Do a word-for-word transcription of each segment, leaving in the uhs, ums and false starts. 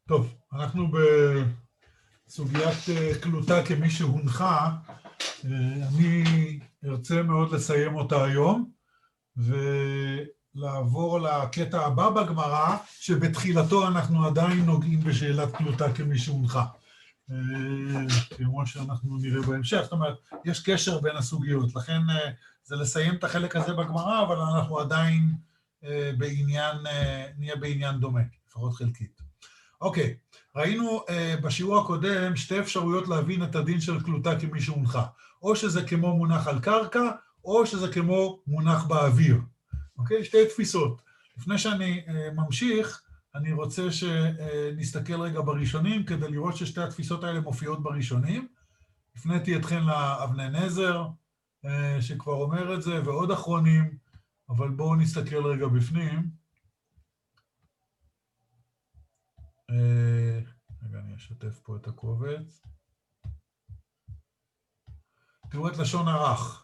טוב, אנחנו בסוגיית קלוטה כמי שהונחה, אני ארצה מאוד לסיים אותה היום, ולעבור לקטע הבא בגמרא, שבתחילתו אנחנו עדיין נוגעים בשאלת קלוטה כמי שהונחה. כמו שאנחנו נראה בהמשך, זאת אומרת, יש קשר בין הסוגיות, לכן זה לסיים את החלק הזה בגמרא, אבל אנחנו עדיין בעניין, נהיה בעניין דומה, לפחות חלקית. אוקיי, ראינו בשיעור הקודם שתי אפשרויות להבין את הדין של קלוטה כמי שהונחה, או שזה כמו מונח על קרקע, או שזה כמו מונח באוויר. אוקיי, שתי תפיסות. לפני שאני ממשיך, אני רוצה שנסתכל רגע בראשונים, כדי לראות ששתי התפיסות האלה מופיעות בראשונים. הפניתי אתכן לאבני נזר, שכבר אומר את זה, ועוד אחרונים, אבל בואו נסתכל רגע בפנים. רגע, אני אשתף פה את הקובץ. תראו את לשון ערך,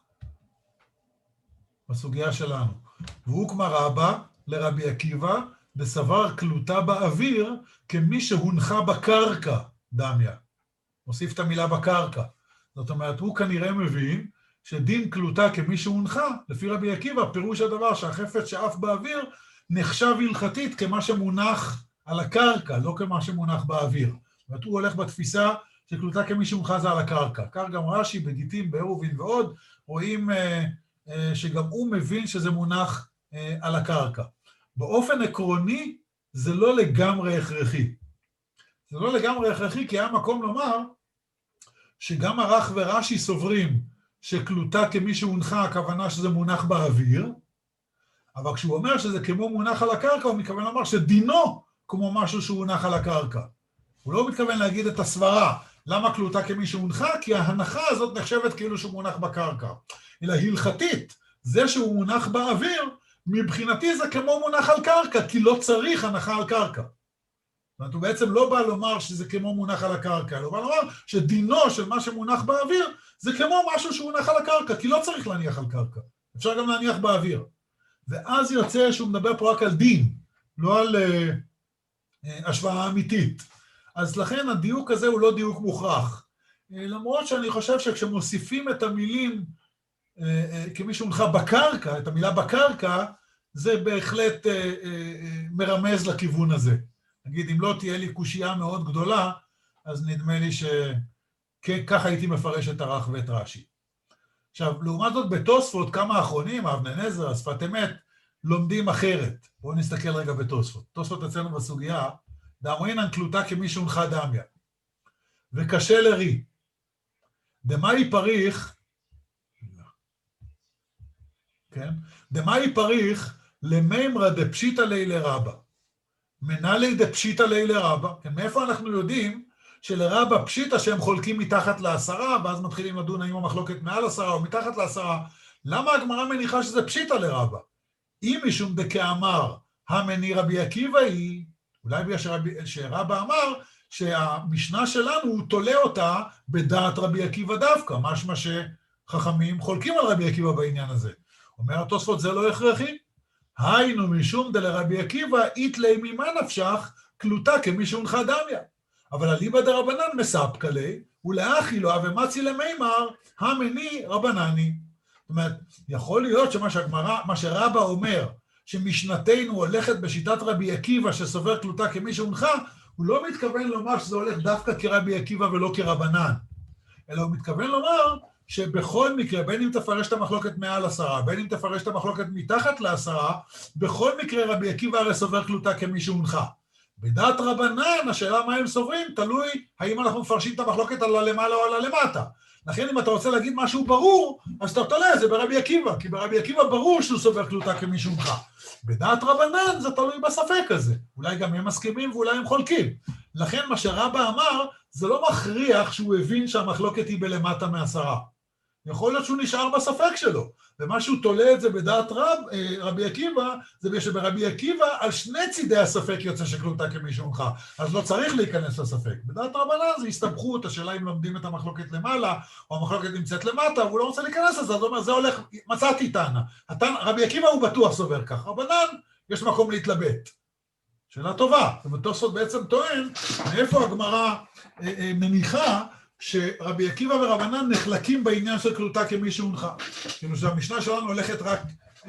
בסוגיה שלנו. והוא כמו רבא לרבי עקיבא, בסבר קלוטה באוויר, כמי שהונחה בקרקע, דמיה. מוסיף את המילה בקרקע. זאת אומרת, הוא כנראה מבין שדין קלוטה כמי שהונחה, לפי רבי עקיבא, פירוש הדבר שהחפץ שאף באוויר, נחשב הלכתית כמה שמונח על הקרקע, לא כמה שמונח באוויר. זאת אומרת, הוא הולך בתפיסה שקלוטה כמי שהונחה זה על הקרקע. כך גם רש"י, בגיטין, בעירובין ועוד, רואים אה, אה, שגם הוא מבין שזה מונח אה, על הקרקע. באופן עקרוני, זה לא לגמרי הכרחי. זה לא לגמרי הכרחי, כי היה מקום לומר שגם ערך ורש"י סוברים שקלוטה כמי שהונחה, הכוונה שזה מונח באוויר, אבל כשהוא אומר שזה כמו מונח על הקרקע, הוא מתכוון לומר שדינו כמו משהו שהונח על הקרקע. הוא לא מתכוון להגיד את הסברה, למה קלוטה כמי שהונחה? כי ההנחה הזאת נחשבת כאילו שהוא מונח בקרקע. אלא הלכתית, זה שהוא מונח באוויר, מבחינתי זה כמו מונח על קרקע, כי לא צריך הנחה על קרקע. זאת אומרת, הוא בעצם לא בא לומר שזה כמו מונח על הקרקע, הוא בא לומר שדינו של מה שמונח באוויר, זה כמו משהו שהונח על הקרקע, כי לא צריך להניח על קרקע. אפשר גם להניח באוויר. ואז יוצא שהוא מדבר פה רק על דין, לא על uh, uh, השוואה אמיתית. אז לכן הדיוק הזה הוא לא דיוק מוכרח. Uh, למרות שאני חושב שכשמוסיפים את המילים uh, uh, כמי שהונחה בקרקע, את המילה בקרקע, זה בהחלט uh, uh, uh, מרמז לכיוון הזה. נגיד, אם לא תהיה לי קושייה מאוד גדולה, אז נדמה לי שככה הייתי מפרש את ערך ואת רש"י. עכשיו, לעומת זאת בתוספות, כמה האחרונים, אבני נזר, השפת אמת, לומדים אחרת. בואו נסתכל רגע בתוספות. תוספות אצלנו בסוגיה, דאמרינן קלוטה כמי שהונחה דמיה. וקשה לרי. דמאי פריך, כן? דמאי פריך למימרא דפשיטא ליה לרבא. מנהלי דפשיטא ליה לרבא. כן, מאיפה אנחנו יודעים שלרבא פשיטא שהם חולקים מתחת לעשרה, ואז מתחילים לדון האם המחלוקת מעל עשרה או מתחת לעשרה. למה הגמרא מניחה שזה פשיטא לרבא? אם משום דכאמר המני רבי עקיבא היא, אולי בגלל שרבי, שרבא אמר שהמשנה שלנו הוא תולה אותה בדעת רבי עקיבא דווקא, משמע שחכמים חולקים על רבי עקיבא בעניין הזה. אומר התוספות זה לא הכרחי. היינו משום דלרבי עקיבא איתלי ממה נפשך קלוטה כמי שהונחה דמיה. אבל אליבא דרבנן מספקא ליה, ולאחי לו ומצי למימר, המני רבנני. זאת אומרת, יכול להיות שמה שהגמרא, מה שרבא אומר, שמשנתנו הולכת בשיטת רבי עקיבא שסובר קלוטה כמי שהונחה, הוא לא מתכוון לומר שזה הולך דווקא כרבי עקיבא ולא כרבנן. אלא הוא מתכוון לומר שבכל מקרה, בין אם תפרש את המחלוקת מעל עשרה, בין אם תפרש את המחלוקת מתחת לעשרה, בכל מקרה רבי עקיבא הרי סובר קלוטה כמי שהונחה. בדעת רבנן, השאלה מה הם סוברים, תלוי האם אנחנו מפרשים את המחלוקת על הלמעלה או על הלמטה. לכן אם אתה רוצה להגיד משהו ברור, אז אתה תולה, זה ברבי עקיבא, כי ברבי עקיבא ברור שהוא סובר קלוטה כמי שהונחה. בדעת רבנן זה תלוי בספק הזה. אולי גם הם מסכימים ואולי הם חולקים. לכן מה שרבא אמר, זה לא מכריח שהוא הבין שהמחלוקת היא בלמטה מעשרה. יכול להיות שהוא נשאר בספק שלו, ומה שהוא תולה את זה בדעת רב, רבי עקיבא, זה שברבי עקיבא על שני צידי הספק יוצא שקלוטה כמי שהונחה, אז לא צריך להיכנס לספק. בדעת רבנן זה הסתבכות, השאלה אם לומדים את המחלוקת למעלה, או המחלוקת נמצאת למטה, והוא לא רוצה להיכנס לזה, אז הוא אומר, זה הולך, מצאתי טענה. רבי עקיבא הוא בטוח סובר כך, רבנן יש מקום להתלבט. שאלה טובה. ותוספות בעצם טוען, מאיפה הגמרא מניחה שרבי עקיבא ורבנן נחלקים בעניין של קלוטה כמי שהונחה. כאילו שהמשנה שלנו הולכת רק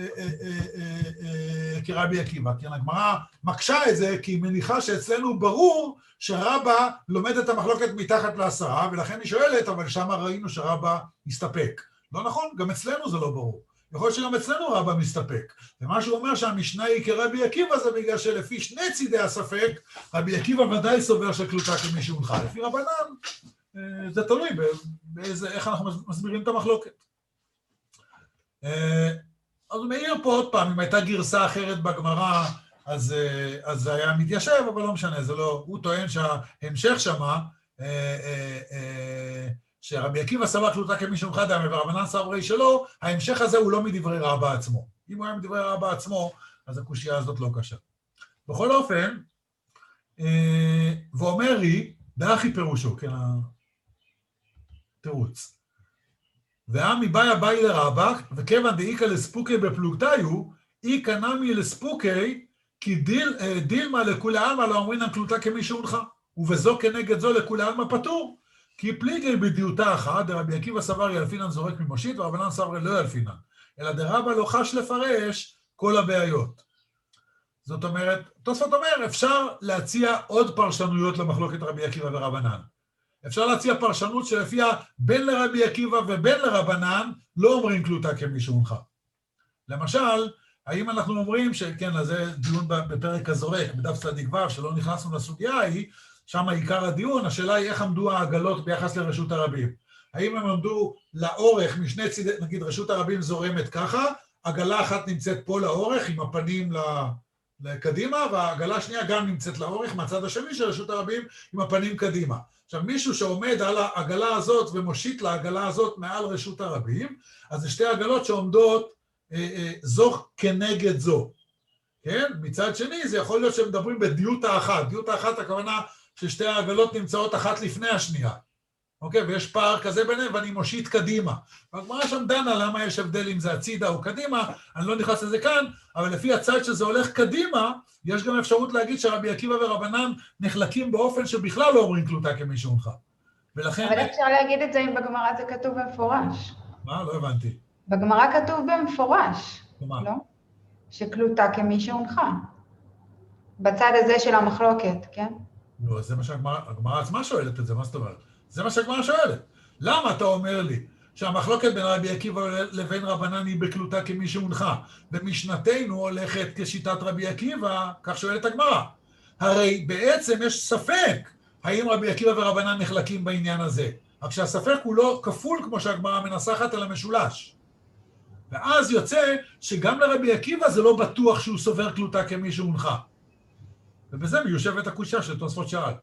כרבי עקיבא. כי הגמרא מקשה את זה, כי היא מניחה שאצלנו ברור שרבא לומד את המחלוקת מתחת לעשרה, ולכן היא שואלת, אבל שם ראינו שרבא מסתפק. לא נכון, גם אצלנו זה לא ברור. יכול להיות שגם אצלנו רבא מסתפק. ומה שהוא אומר שהמשנה היא כרבי עקיבא זה בגלל שלפי שני צידי הספק, רבי עקיבא ודאי סובר שקלוטה כמי שהונחה. לפי רבנן, זה תלוי באיזה, איך אנחנו מסבירים את המחלוקת. אז הוא מעיר פה עוד פעם, אם הייתה גרסה אחרת בגמרא, אז, אז זה היה מתיישב, אבל לא משנה, זה לא, הוא טוען שההמשך שמה, שרבי עקיבא סבר קלוטה כמי שהונחה דמי, ורבנן סברי שלו, ההמשך הזה הוא לא מדברי רבא עצמו. אם הוא היה מדברי רבא עצמו, אז הקושייה הזאת לא קשה. בכל אופן, ואומר לי, דאחי פירושו, כן, התירוץ. ועמי באי באי לרבא, וכיוון דאיקה לספוקי בפלוגתיו, איקה נמי לספוקי, כי דיל, דילמה לכולי עלמא לא אומרינן קלוטה כמי שהונחה, ובזו כנגד זו לכולי עלמא פטור, כי פליגי בדיוטה אחת, דרבי עקיבא סבר ילפינן זורק ממושית, ורבנן סברי לא ילפינן, אלא דרבא לא חש לפרש כל הבעיות. זאת אומרת, תוספות אומר, אפשר להציע עוד פרשנויות למחלוקת רבי עקיבא ורבנן. אפשר להציע פרשנות שלפיה בין לרבי עקיבא ובין לרבנן לא אומרים קלוטה כמי שהונחה. למשל, האם אנחנו אומרים שכן, אז זה דיון בפרק הזורק, בדף צדיק ו' שלא נכנסנו לסוגיה היא, שם עיקר הדיון, השאלה היא איך עמדו העגלות ביחס לרשות הרבים. האם הם עמדו לאורך משני צידי, נגיד רשות הרבים זורמת ככה, עגלה אחת נמצאת פה לאורך עם הפנים לקדימה, והעגלה השנייה גם נמצאת לאורך מהצד השני של רשות הרבים עם הפנים קדימה. עכשיו מישהו שעומד על העגלה הזאת ומושיט לעגלה הזאת מעל רשות הרבים, אז זה שתי עגלות שעומדות אה, אה, זו כנגד זו. כן? מצד שני זה יכול להיות שמדברים בדיוטה אחת. דיוטה אחת הכוונה ששתי העגלות נמצאות אחת לפני השנייה. אוקיי? ויש פער כזה ביניהם ואני מושיט קדימה. והגמרא שם דנה למה יש הבדל אם זה הצידה או קדימה, אני לא נכנס לזה כאן, אבל לפי הצד שזה הולך קדימה, יש גם אפשרות להגיד שרבי עקיבא ורבנן נחלקים באופן שבכלל לא אומרים קלוטה כמי שהונחה. ולכן... אבל אפשר להגיד את זה אם בגמרא זה כתוב במפורש. מה? לא הבנתי. בגמרא כתוב במפורש. מה? לא? שקלוטה כמי שהונחה. בצד הזה של המחלוקת, כן? לא, זה מה שהגמרא עצמה שואלת את זה, מה זאת אומרת? זה מה שהגמרא שואלת. למה אתה אומר לי שהמחלוקת בין רבי עקיבא לבין רבנן היא בקלוטה כמי שהונחה, ומשנתנו הולכת כשיטת רבי עקיבא, כך שואלת הגמרא. הרי בעצם יש ספק האם רבי עקיבא ורבנן נחלקים בעניין הזה. רק שהספק הוא לא כפול כמו שהגמרא מנסחת על המשולש. ואז יוצא שגם לרבי עקיבא זה לא בטוח שהוא סובר קלוטה כמי שהונחה. ובזה מיושבת הקושייה של תוספות שאל.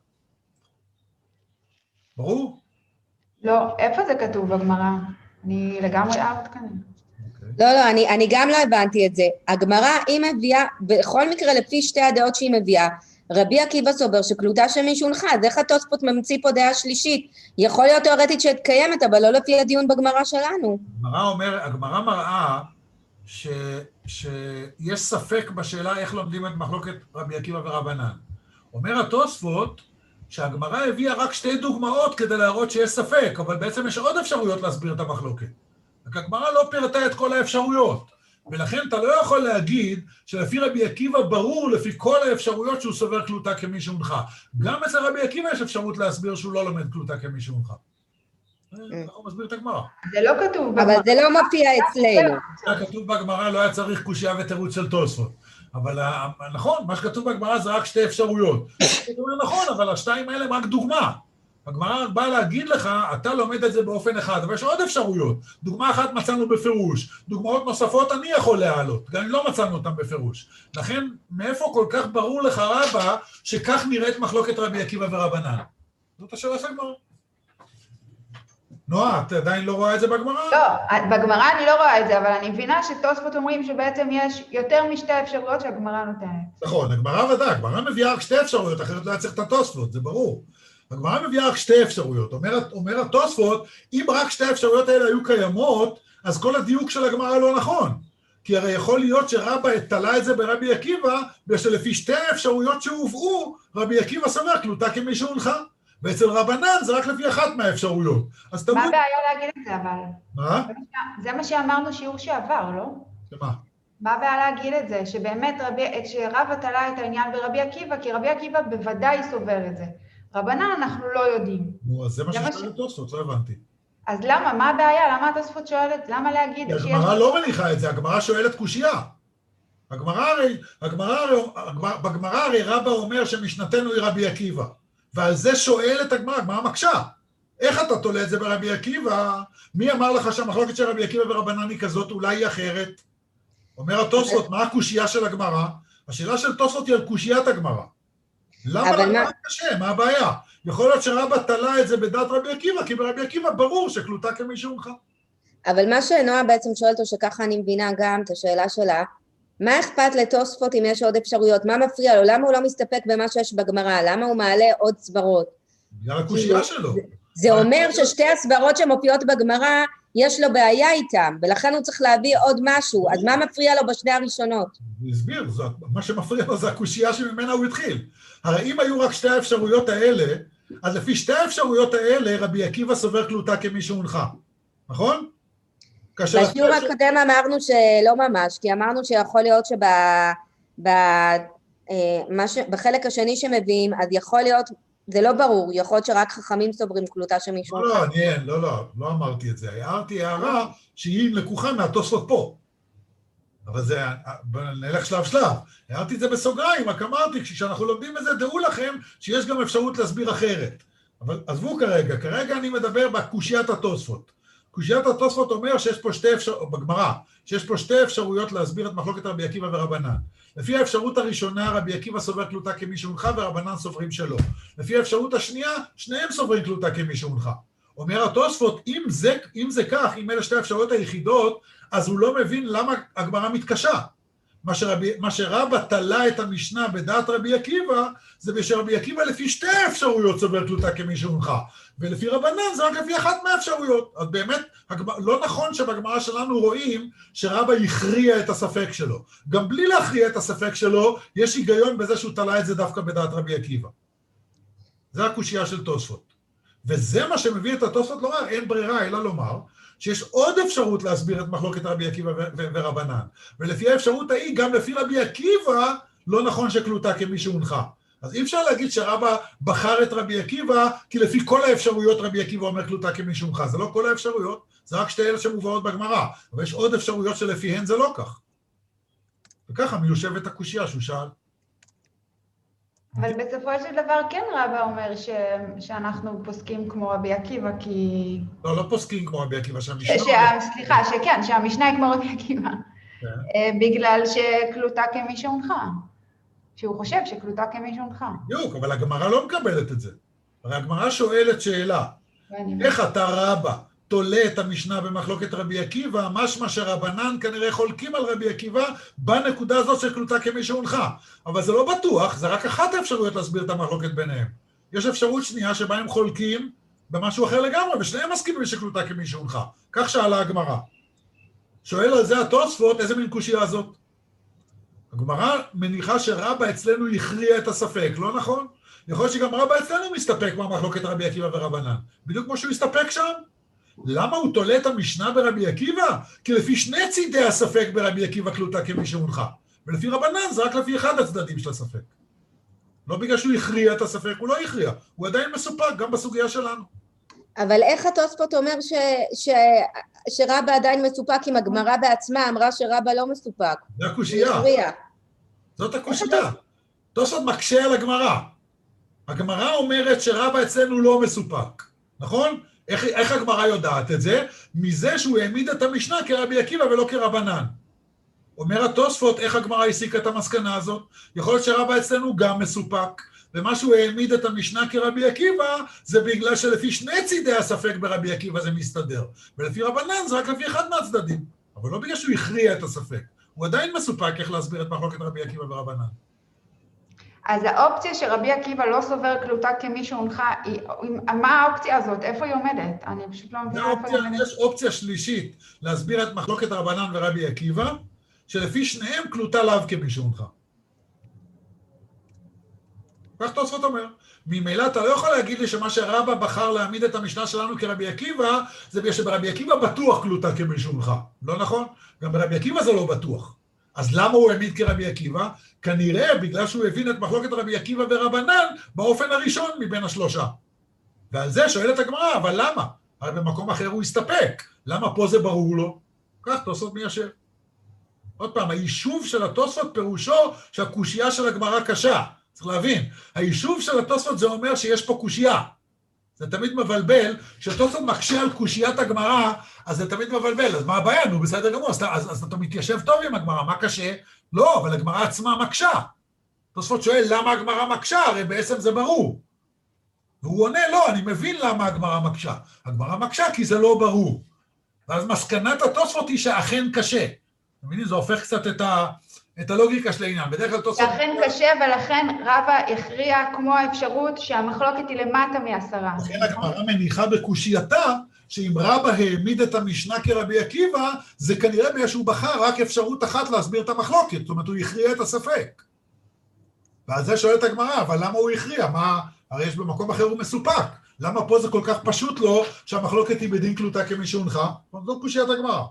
ברור? לא, איפה זה כתוב בגמרא? אני לגמרי אהבת כאן. לא, לא, אני, אני גם לא הבנתי את זה. הגמרא היא מביאה, בכל מקרה לפי שתי הדעות שהיא מביאה, רבי עקיבא סובר שקלוטה שמישהו הונחה, אז איך התוספות ממציא פה דעה שלישית? יכול להיות תיאורטית שהתקיימת, אבל לא לפי הדיון בגמרא שלנו. הגמרא אומר, הגמרא מראה ש, שיש ספק בשאלה איך לומדים את מחלוקת רבי עקיבא ורבנן. אומר התוספות שהגמרא הביאה רק שתי דוגמאות כדי להראות שיש ספק, אבל בעצם יש עוד אפשרויות להסביר את המחלוקת. הגמרא לא פירטה את כל האפשרויות, ולכן אתה לא יכול להגיד שלפי רבי עקיבא ברור לפי כל האפשרויות שהוא סובר קלוטה כמי שהונחה. גם אצל רבי עקיבא יש אפשרות להסביר שהוא לא לומד קלוטה כמי שהונחה. אנחנו מסביר את הגמרא. זה לא כתוב בגמרא. אבל זה לא מופיע אצלנו. זה כתוב בגמרא, לא היה צריך קושייה ותירוץ של תוספות. אבל נכון, מה שכתוב בגמרא זה רק שתי אפשרויות. זה אומר נכון, אבל השתיים האלה הם רק דוגמה. הגמרא באה להגיד לך, אתה לומד את זה באופן אחד, אבל יש עוד אפשרויות. דוגמה אחת מצאנו בפירוש, דוגמאות נוספות אני יכול להעלות, גם אם לא מצאנו אותן בפירוש. לכן, מאיפה כל כך ברור לך רבא, שכך נראית מחלוקת רבי עקיבא ורבנן? זאת השאלה של הגמרא. נועה, את עדיין לא רואה את זה בגמרא? לא, בגמרא אני לא רואה את זה, אבל אני מבינה שתוספות אומרים שבעצם יש יותר משתי אפשרויות שהגמרא נותנת. נכון, הגמרא ודאי, הגמרא מביאה רק שתי אפשרויות, אחרת לא היה צריך את התוספות, זה ברור. הגמרא מביאה רק שתי אפשרויות. אומר, אומר התוספות, אם רק שתי האפשרויות האלה היו קיימות, אז כל הדיוק של הגמרא לא נכון. כי הרי יכול להיות שרבא תלה את זה ברבי עקיבא, בגלל שלפי שתי האפשרויות שהובאו, רבי עקיבא סובר קלוטה כמי שהונחה. ואצל רבנן זה רק לפי אחת מהאפשרויות. אז מה תמוד... הבעיה להגיד את זה, אבל? מה? זה מה שאמרנו שיעור שעבר, לא? שמה? מה הבעיה להגיד את זה? שבאמת רבי, שרבא תלה את העניין ברבי עקיבא, כי רבי עקיבא בוודאי סובר את זה. רבנן אנחנו לא יודעים. נו, אז זה מה זה מה ששאל את תוספות, לא הבנתי. אז למה? מה הבעיה? למה התוספות שואלת? למה להגיד שיש... הגמרא לא מניחה את זה, הגמרא שואלת קושייה. הגמרא הרי, הגמרא הרי, הגמרא- בגמרא הרי רבא אומר שמשנתנו היא רבי עקיבא. ועל זה שואלת הגמרא, הגמרא מקשה. איך אתה תולה את זה ברבי עקיבא? מי אמר לך שהמחלוקת של רבי עקיבא ורבנן היא כזאת, אולי היא אחרת? אומר התוספות, מה הקושייה של הגמרא? השאלה של תוספות היא על קושיית הגמרא. למה אבל לגמרא מה- קשה? מה הבעיה? יכול להיות שרבא תלה את זה בדעת רבי עקיבא, כי ברבי עקיבא ברור שקלוטה כמי שהונחה. אבל מה שנועה בעצם שואלת, או שככה אני מבינה גם את השאלה שלה, מה אכפת לתוספות אם יש עוד אפשרויות? מה מפריע לו? למה הוא לא מסתפק במה שיש בגמרא? למה הוא מעלה עוד סברות? בגלל הקושייה שלו. זה אומר ששתי הסברות שמופיעות בגמרא, יש לו בעיה איתם, ולכן הוא צריך להביא עוד משהו. אז מה מפריע לו בשני הראשונות? הוא הסביר, זה- מה שמפריע לו זה הקושייה שממנה הוא התחיל. הרי אם היו רק שתי האפשרויות האלה, אז לפי שתי האפשרויות האלה, רבי עקיבא סובר קלוטה כמי שהונחה. נכון? כאשר... בשיעור הקודם אמרנו שלא ממש, כי אמרנו שיכול להיות שב... ב... אה, מה ש... בחלק השני שמביאים, אז יכול להיות, זה לא ברור, יכול להיות שרק חכמים סוברים קלוטה שמישהו... לא, לא, אני אין, לא, לא, לא אמרתי את זה. הערתי הערה שהיא לקוחה מהתוספות פה. אבל זה, בוא נלך שלב שלב. הערתי את זה בסוגריים, רק אמרתי, כשאנחנו לומדים את זה, דעו לכם שיש גם אפשרות להסביר אחרת. אבל עזבו כרגע, כרגע אני מדבר בקושיית התוספות. קושיית התוספות אומר שיש פה שתי אפשרויות, בגמרא, שיש פה שתי אפשרויות להסביר את מחלוקת רבי עקיבא ורבנן. לפי האפשרות הראשונה, רבי עקיבא סובר קלוטה כמי שהונחה ורבנן סוברים שלא. לפי האפשרות השנייה, שניהם סוברים קלוטה כמי שהונחה. אומר התוספות, אם זה, אם זה כך, אם אלה שתי האפשרויות היחידות, אז הוא לא מבין למה הגמרא מתקשה. מה, שרבי, מה שרבא תלה את המשנה בדעת רבי עקיבא, זה בשרבי עקיבא לפי שתי האפשרויות סובר קלוטה כמי שהונחה. ולפי רבנן זה רק לפי אחת מהאפשרויות. אז באמת, הגמרא, לא נכון שבגמרא שלנו רואים שרבא יכריע את הספק שלו. גם בלי להכריע את הספק שלו, יש היגיון בזה שהוא תלה את זה דווקא בדעת רבי עקיבא. זה הקושייה של תוספות. וזה מה שמביא את התוספות לומר, אין ברירה אלא לומר, שיש עוד אפשרות להסביר את מחלוקת רבי עקיבא ורבנן. ולפי האפשרות ההיא, גם לפי רבי עקיבא, לא נכון שקלוטה כמי שהונחה. אז אי אפשר להגיד שרבא בחר את רבי עקיבא, כי לפי כל האפשרויות רבי עקיבא אומר קלוטה כמי שהונחה. זה לא כל האפשרויות, זה רק שתי אלה שמובאות בגמרא. אבל יש עוד אפשרויות שלפיהן זה לא כך. וככה מיושבת הקושייה שהוא שאל. אבל בסופו של דבר כן רבא אומר ש... שאנחנו פוסקים כמו רבי עקיבא, כי... לא, לא פוסקים כמו רבי עקיבא, שהמשנה... ש... סליחה, שכן, שהמשנה היא כמו רבי עקיבא. כן. בגלל שקלוטה כמי שהונחה. שהוא חושב שקלוטה כמי שהונחה. בדיוק, אבל הגמרא לא מקבלת את זה. הרי הגמרא שואלת שאלה, ואני... איך אתה רבא תולה את המשנה במחלוקת רבי עקיבא, משמע שרבנן כנראה חולקים על רבי עקיבא בנקודה הזאת של קלוטה כמי שהונחה. אבל זה לא בטוח, זה רק אחת האפשרויות להסביר את המחלוקת ביניהם. יש אפשרות שנייה שבה הם חולקים במשהו אחר לגמרי, ושניהם מסכימים שקלוטה כמי שהונחה. כך שאלה הגמרא. שואל על זה התוספות, איזה מין קושייה הזאת? הגמרא מניחה שרבא אצלנו יכריע את הספק, לא נכון? יכול להיות שגם רבא אצלנו מסתפק במחלוקת רבי עקיבא ורבנן. בדיוק כמו שהוא הסתפק שם. למה הוא תולה את המשנה ברבי עקיבא? כי לפי שני צידי הספק ברבי עקיבא קלוטה כמי שהונחה. ולפי רבנן זה רק לפי אחד הצדדים של הספק. לא בגלל שהוא הכריע את הספק, הוא לא הכריע. הוא עדיין מסופק, גם בסוגיה שלנו. אבל איך התוספות אומר ש... ש... שרבא עדיין מסופק אם הגמרא בעצמה אמרה שרבא לא מסופק? זה הקושייה. זאת הקושייה. תוספות מקשה על הגמרא. הגמרא אומרת שרבא אצלנו לא מסופק. נכון? איך, איך הגמרא יודעת את זה? מזה שהוא העמיד את המשנה כרבי עקיבא ולא כרבנן. אומר התוספות, איך הגמרא הסיקה את המסקנה הזאת? יכול להיות שרבא אצלנו גם מסופק, ומה שהוא העמיד את המשנה כרבי עקיבא, זה בגלל שלפי שני צידי הספק ברבי עקיבא זה מסתדר. ולפי רבנן זה רק לפי אחד מהצדדים. אבל לא בגלל שהוא הכריע את הספק. הוא עדיין מסופק איך להסביר את מחלוקת רבי עקיבא ורבנן. אז האופציה שרבי עקיבא לא סובר קלוטה כמי שהונחה, מה האופציה הזאת? איפה היא עומדת? אני פשוט לא מבינה איפה היא עומדת. יש אופציה שלישית להסביר את מחלוקת רבנן ורבי עקיבא, שלפי שניהם קלוטה לאו כמי שהונחה. כך תוספות אומר. ממילא אתה לא יכול להגיד לי שמה שרבא בחר להעמיד את המשנה שלנו כרבי עקיבא, זה בגלל שברבי עקיבא בטוח קלוטה כמי שהונחה. לא נכון? גם ברבי עקיבא זה לא בטוח. אז למה הוא העמיד כרבי עקיבא? כנראה בגלל שהוא הבין את מחלוקת רבי עקיבא ורבנן באופן הראשון מבין השלושה. ועל זה שואלת הגמרא, אבל למה? הרי במקום אחר הוא הסתפק. למה פה זה ברור לו? כך תוספות מיישב. עוד פעם, היישוב של התוספות פירושו שהקושייה של הגמרא קשה. צריך להבין, היישוב של התוספות זה אומר שיש פה קושייה. זה תמיד מבלבל, כשתוספות מקשה על קושיית הגמרא, אז זה תמיד מבלבל. אז מה הבעיה? נו, בסדר גמור, אז, אז, אז אתה מתיישב טוב עם הגמרא, מה קשה? לא, אבל הגמרא עצמה מקשה. תוספות שואל, למה הגמרא מקשה? הרי בעצם זה ברור. והוא עונה, לא, אני מבין למה הגמרא מקשה. הגמרא מקשה כי זה לא ברור. ואז מסקנת התוספות היא שאכן קשה. אתה מבינים? זה הופך קצת את, ה, את הלוגיקה של העניין. בדרך כלל תוספות... שאכן קשה, ולכן רבא הכריע כמו האפשרות שהמחלוקת היא למטה מעשרה. לכן הגמרא מניחה בקושייתה, שאם רבא העמיד את המשנה כרבי עקיבא, זה כנראה בגלל שהוא בחר רק אפשרות אחת להסביר את המחלוקת. זאת אומרת, הוא הכריע את הספק. ועל זה שואלת הגמרא, אבל למה הוא הכריע? מה... הרי יש במקום אחר הוא מסופק. למה פה זה כל כך פשוט לו שהמחלוקת היא בדין קלוטה כמי שהונחה? זאת קושיית הגמרא.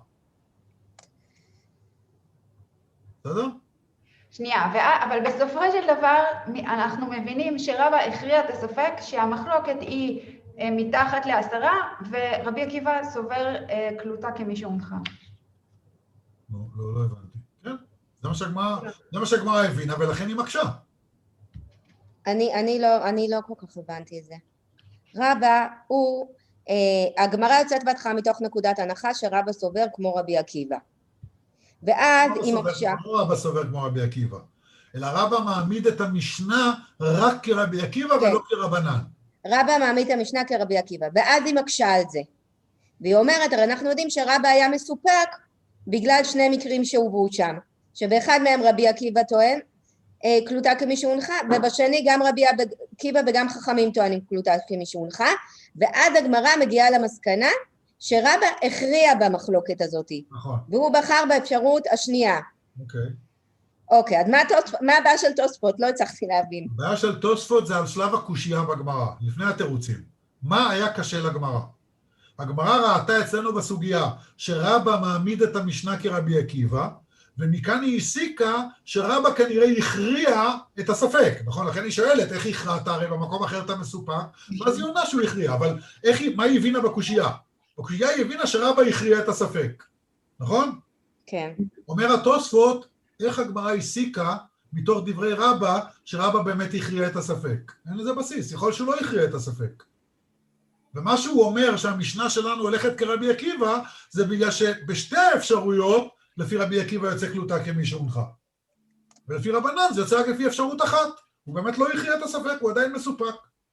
בסדר? שנייה, אבל בסופו של דבר אנחנו מבינים שרבא הכריע את הספק שהמחלוקת היא מתחת לעשרה, ורבי עקיבא סובר קלוטה כמי שהונחה. לא, לא, לא הבנתי. כן, זה מה שהגמרא, זה מה שהגמרא הבינה, ולכן היא מקשה. אני, אני לא, אני לא כל כך הבנתי את זה. רבא הוא, אה, הגמרא יוצאת בהתחלה מתוך נקודת הנחה שרבא סובר כמו רבי עקיבא. ואז היא מקשה. לא רבא סובר כמו רבי עקיבא, אלא רבא מעמיד את המשנה רק כרבי עקיבא כן. ולא כרבנן. רבא מעמיד את המשנה כרבי עקיבא, ואז היא מקשה על זה. והיא אומרת, הרי אנחנו יודעים שרבא היה מסופק בגלל שני מקרים שהובאו שם, שבאחד מהם רבי עקיבא טוען, קלוטה כמי שהונחה, ובשני גם רבי עקיבא וגם חכמים טוענים קלוטה כמי שהונחה, ועד הגמרא מגיעה למסקנה שרבא הכריע במחלוקת הזאת. נכון. והוא בחר באפשרות השנייה. אוקיי. אוקיי, אז מה, מה הבעיה של תוספות? לא הצלחתי להבין. הבעיה של תוספות זה על שלב הקושייה בגמרא, לפני התירוצים. מה היה קשה לגמרא? הגמרא ראתה אצלנו בסוגיה שרבא מעמיד את המשנה כרבי עקיבא, ומכאן היא הסיקה שרבא כנראה הכריע את הספק, נכון? לכן היא שואלת, איך הכרעת? הרי במקום אחר אתה מסופק, ואז היא עונה שהוא הכריע, אבל איך, מה היא הבינה בקושייה? בקושייה היא הבינה שרבא הכריע את הספק, נכון? כן. אומר התוספות, איך הגמרא הסיקה מתוך דברי רבא, שרבא באמת הכריע את הספק? אין לזה בסיס, יכול שהוא לא הכריע את הספק. ומה שהוא אומר שהמשנה שלנו הולכת כרבי עקיבא, זה בגלל שבשתי האפשרויות, לפי רבי עקיבא יוצא קלוטה כמי שהונחה. ולפי רבנן זה יוצא רק לפי אפשרות אחת. הוא באמת לא הכריע את הספק, הוא עדיין מסופק.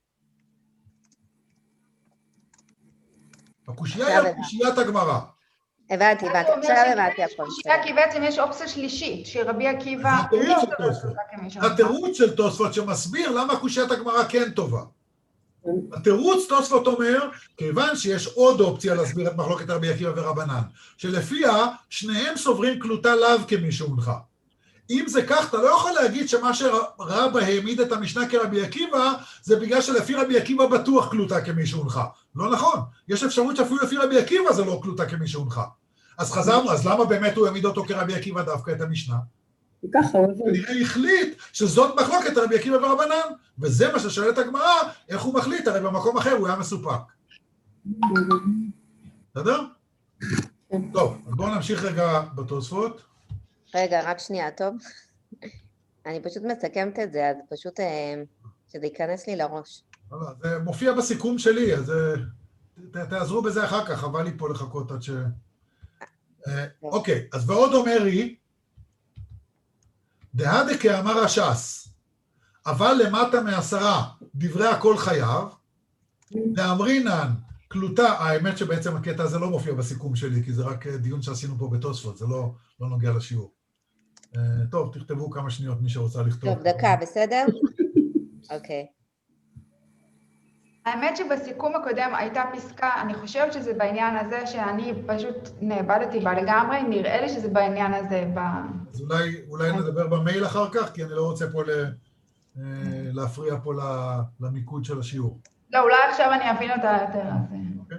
הקושייה היא על קושיית הגמרא. הבנתי, הבנתי, עכשיו הבנתי הכל. קושייה כי בעצם יש אופציה שלישית, שרבי עקיבא... התירוץ של תוספות שמסביר למה קושיית הגמרא כן טובה. התירוץ תוספות אומר, כיוון שיש עוד אופציה להסביר את מחלוקת רבי עקיבא ורבנן, שלפיה שניהם סוברים קלוטה לאו כמי שהונחה. אם זה כך, אתה לא יכול להגיד שמה שרבא העמיד את המשנה כרבי עקיבא, זה בגלל שלפי רבי עקיבא בטוח קלוטה כמי שהונחה. לא נכון. יש אפשרות שאפילו לפי רבי עקיבא זה לא קלוטה כמי שהונחה. אז חזרנו, אז למה באמת הוא העמיד אותו כרבי עקיבא דווקא את המשנה? וככה הוא הבין. כנראה החליט שזאת מחלוקת רבי עקיבא ורבנן, וזה מה ששואלת הגמרא, איך הוא מחליט, הרי במקום אחר הוא היה מסופק. בסדר? טוב, אז בואו נמשיך רגע בתוספות. רגע, רק שנייה, טוב? אני פשוט מסכמת את זה, אז פשוט שזה ייכנס לי לראש. זה מופיע בסיכום שלי, אז תעזרו בזה אחר כך, חבל לי פה לחכות עד ש... אוקיי, אז ועוד אומר היא, דהדה כאמר הש"ס, אבל למטה מעשרה דברי הכל חייב, דאמרינן קלוטה, האמת שבעצם הקטע הזה לא מופיע בסיכום שלי, כי זה רק דיון שעשינו פה בתוספות, זה לא, לא נוגע לשיעור. טוב, תכתבו כמה שניות מי שרוצה לכתוב. טוב, דקה, בסדר? אוקיי. האמת שבסיכום הקודם הייתה פסקה, אני חושבת שזה בעניין הזה שאני פשוט נאבדתי בה לגמרי, נראה לי שזה בעניין הזה. ב... אז אולי, אולי נדבר במייל אחר כך, כי אני לא רוצה פה ל... להפריע פה למיקוד של השיעור. לא, אולי עכשיו אני אבין אותה יותר. אוקיי.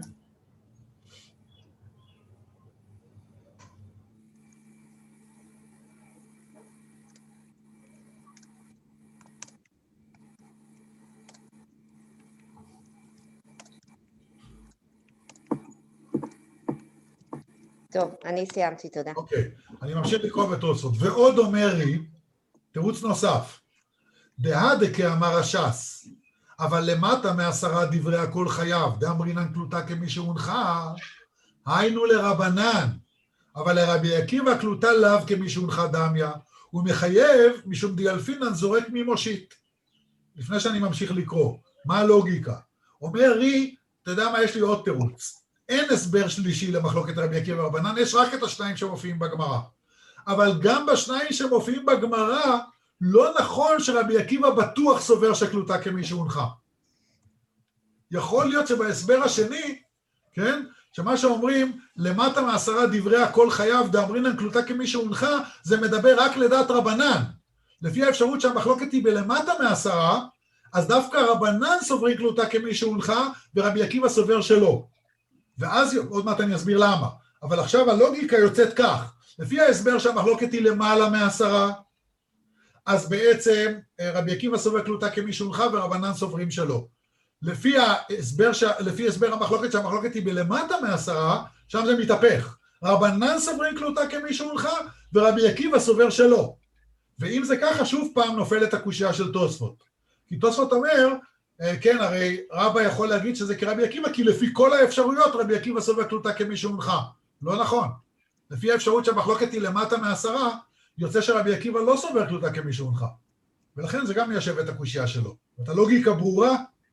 טוב, אני סיימתי, תודה. אוקיי, אני ממשיך לקרוא בתוספות. ועוד אומר לי, תירוץ נוסף, דהא דכאמר הש"ס, אבל למטה מעשרה דברי הכל חייב, דאמרינן קלוטה כמי שהונחה, היינו לרבנן, אבל לרבי עקיבא קלוטה לאו כמי שהונחה דמיה, הוא מחייב משום דיאלפינן זורק ממושית. לפני שאני ממשיך לקרוא, מה הלוגיקה? אומר לי, אתה יודע מה, יש לי עוד תירוץ. אין הסבר שלישי למחלוקת רבי עקיבא ורבנן, יש רק את השניים שמופיעים בגמרא. אבל גם בשניים שמופיעים בגמרא, לא נכון שרבי עקיבא בטוח סובר שקלוטה כמי שהונחה. יכול להיות שבהסבר השני, כן, שמה שאומרים, למטה מעשרה דברי הכל חייב, דאמרינן קלוטה כמי שהונחה, זה מדבר רק לדעת רבנן. לפי האפשרות שהמחלוקת היא בלמטה מעשרה, אז דווקא רבנן סוברים קלוטה כמי שהונחה, ורבי עקיבא סובר שלא. ואז עוד מעט אני אסביר למה. אבל עכשיו הלוגיקה יוצאת כך, לפי ההסבר שהמחלוקת היא למעלה מעשרה, אז בעצם רבי עקיבא סובר קלוטה כמי שהונחה ורבנן סוברים שלא. לפי ההסבר, ש... לפי הסבר המחלוקת שהמחלוקת היא בלמטה מעשרה, שם זה מתהפך. רבנן סוברים קלוטה כמי שהונחה ורבי עקיבא סובר שלא. ואם זה ככה, שוב פעם נופלת הקושיה של תוספות. כי תוספות אומר, כן, הרי רבא יכול להגיד שזה כרבי עקיבא, כי לפי כל האפשרויות רבי עקיבא סובר קלוטה כמי שהונחה. לא נכון. לפי האפשרות שהמחלוקת היא למטה מעשרה, יוצא שרבי עקיבא לא סובר קלוטה כמי שהונחה. ולכן זה גם מיישב את הקושיה שלו. את הלוגיקה ברורה?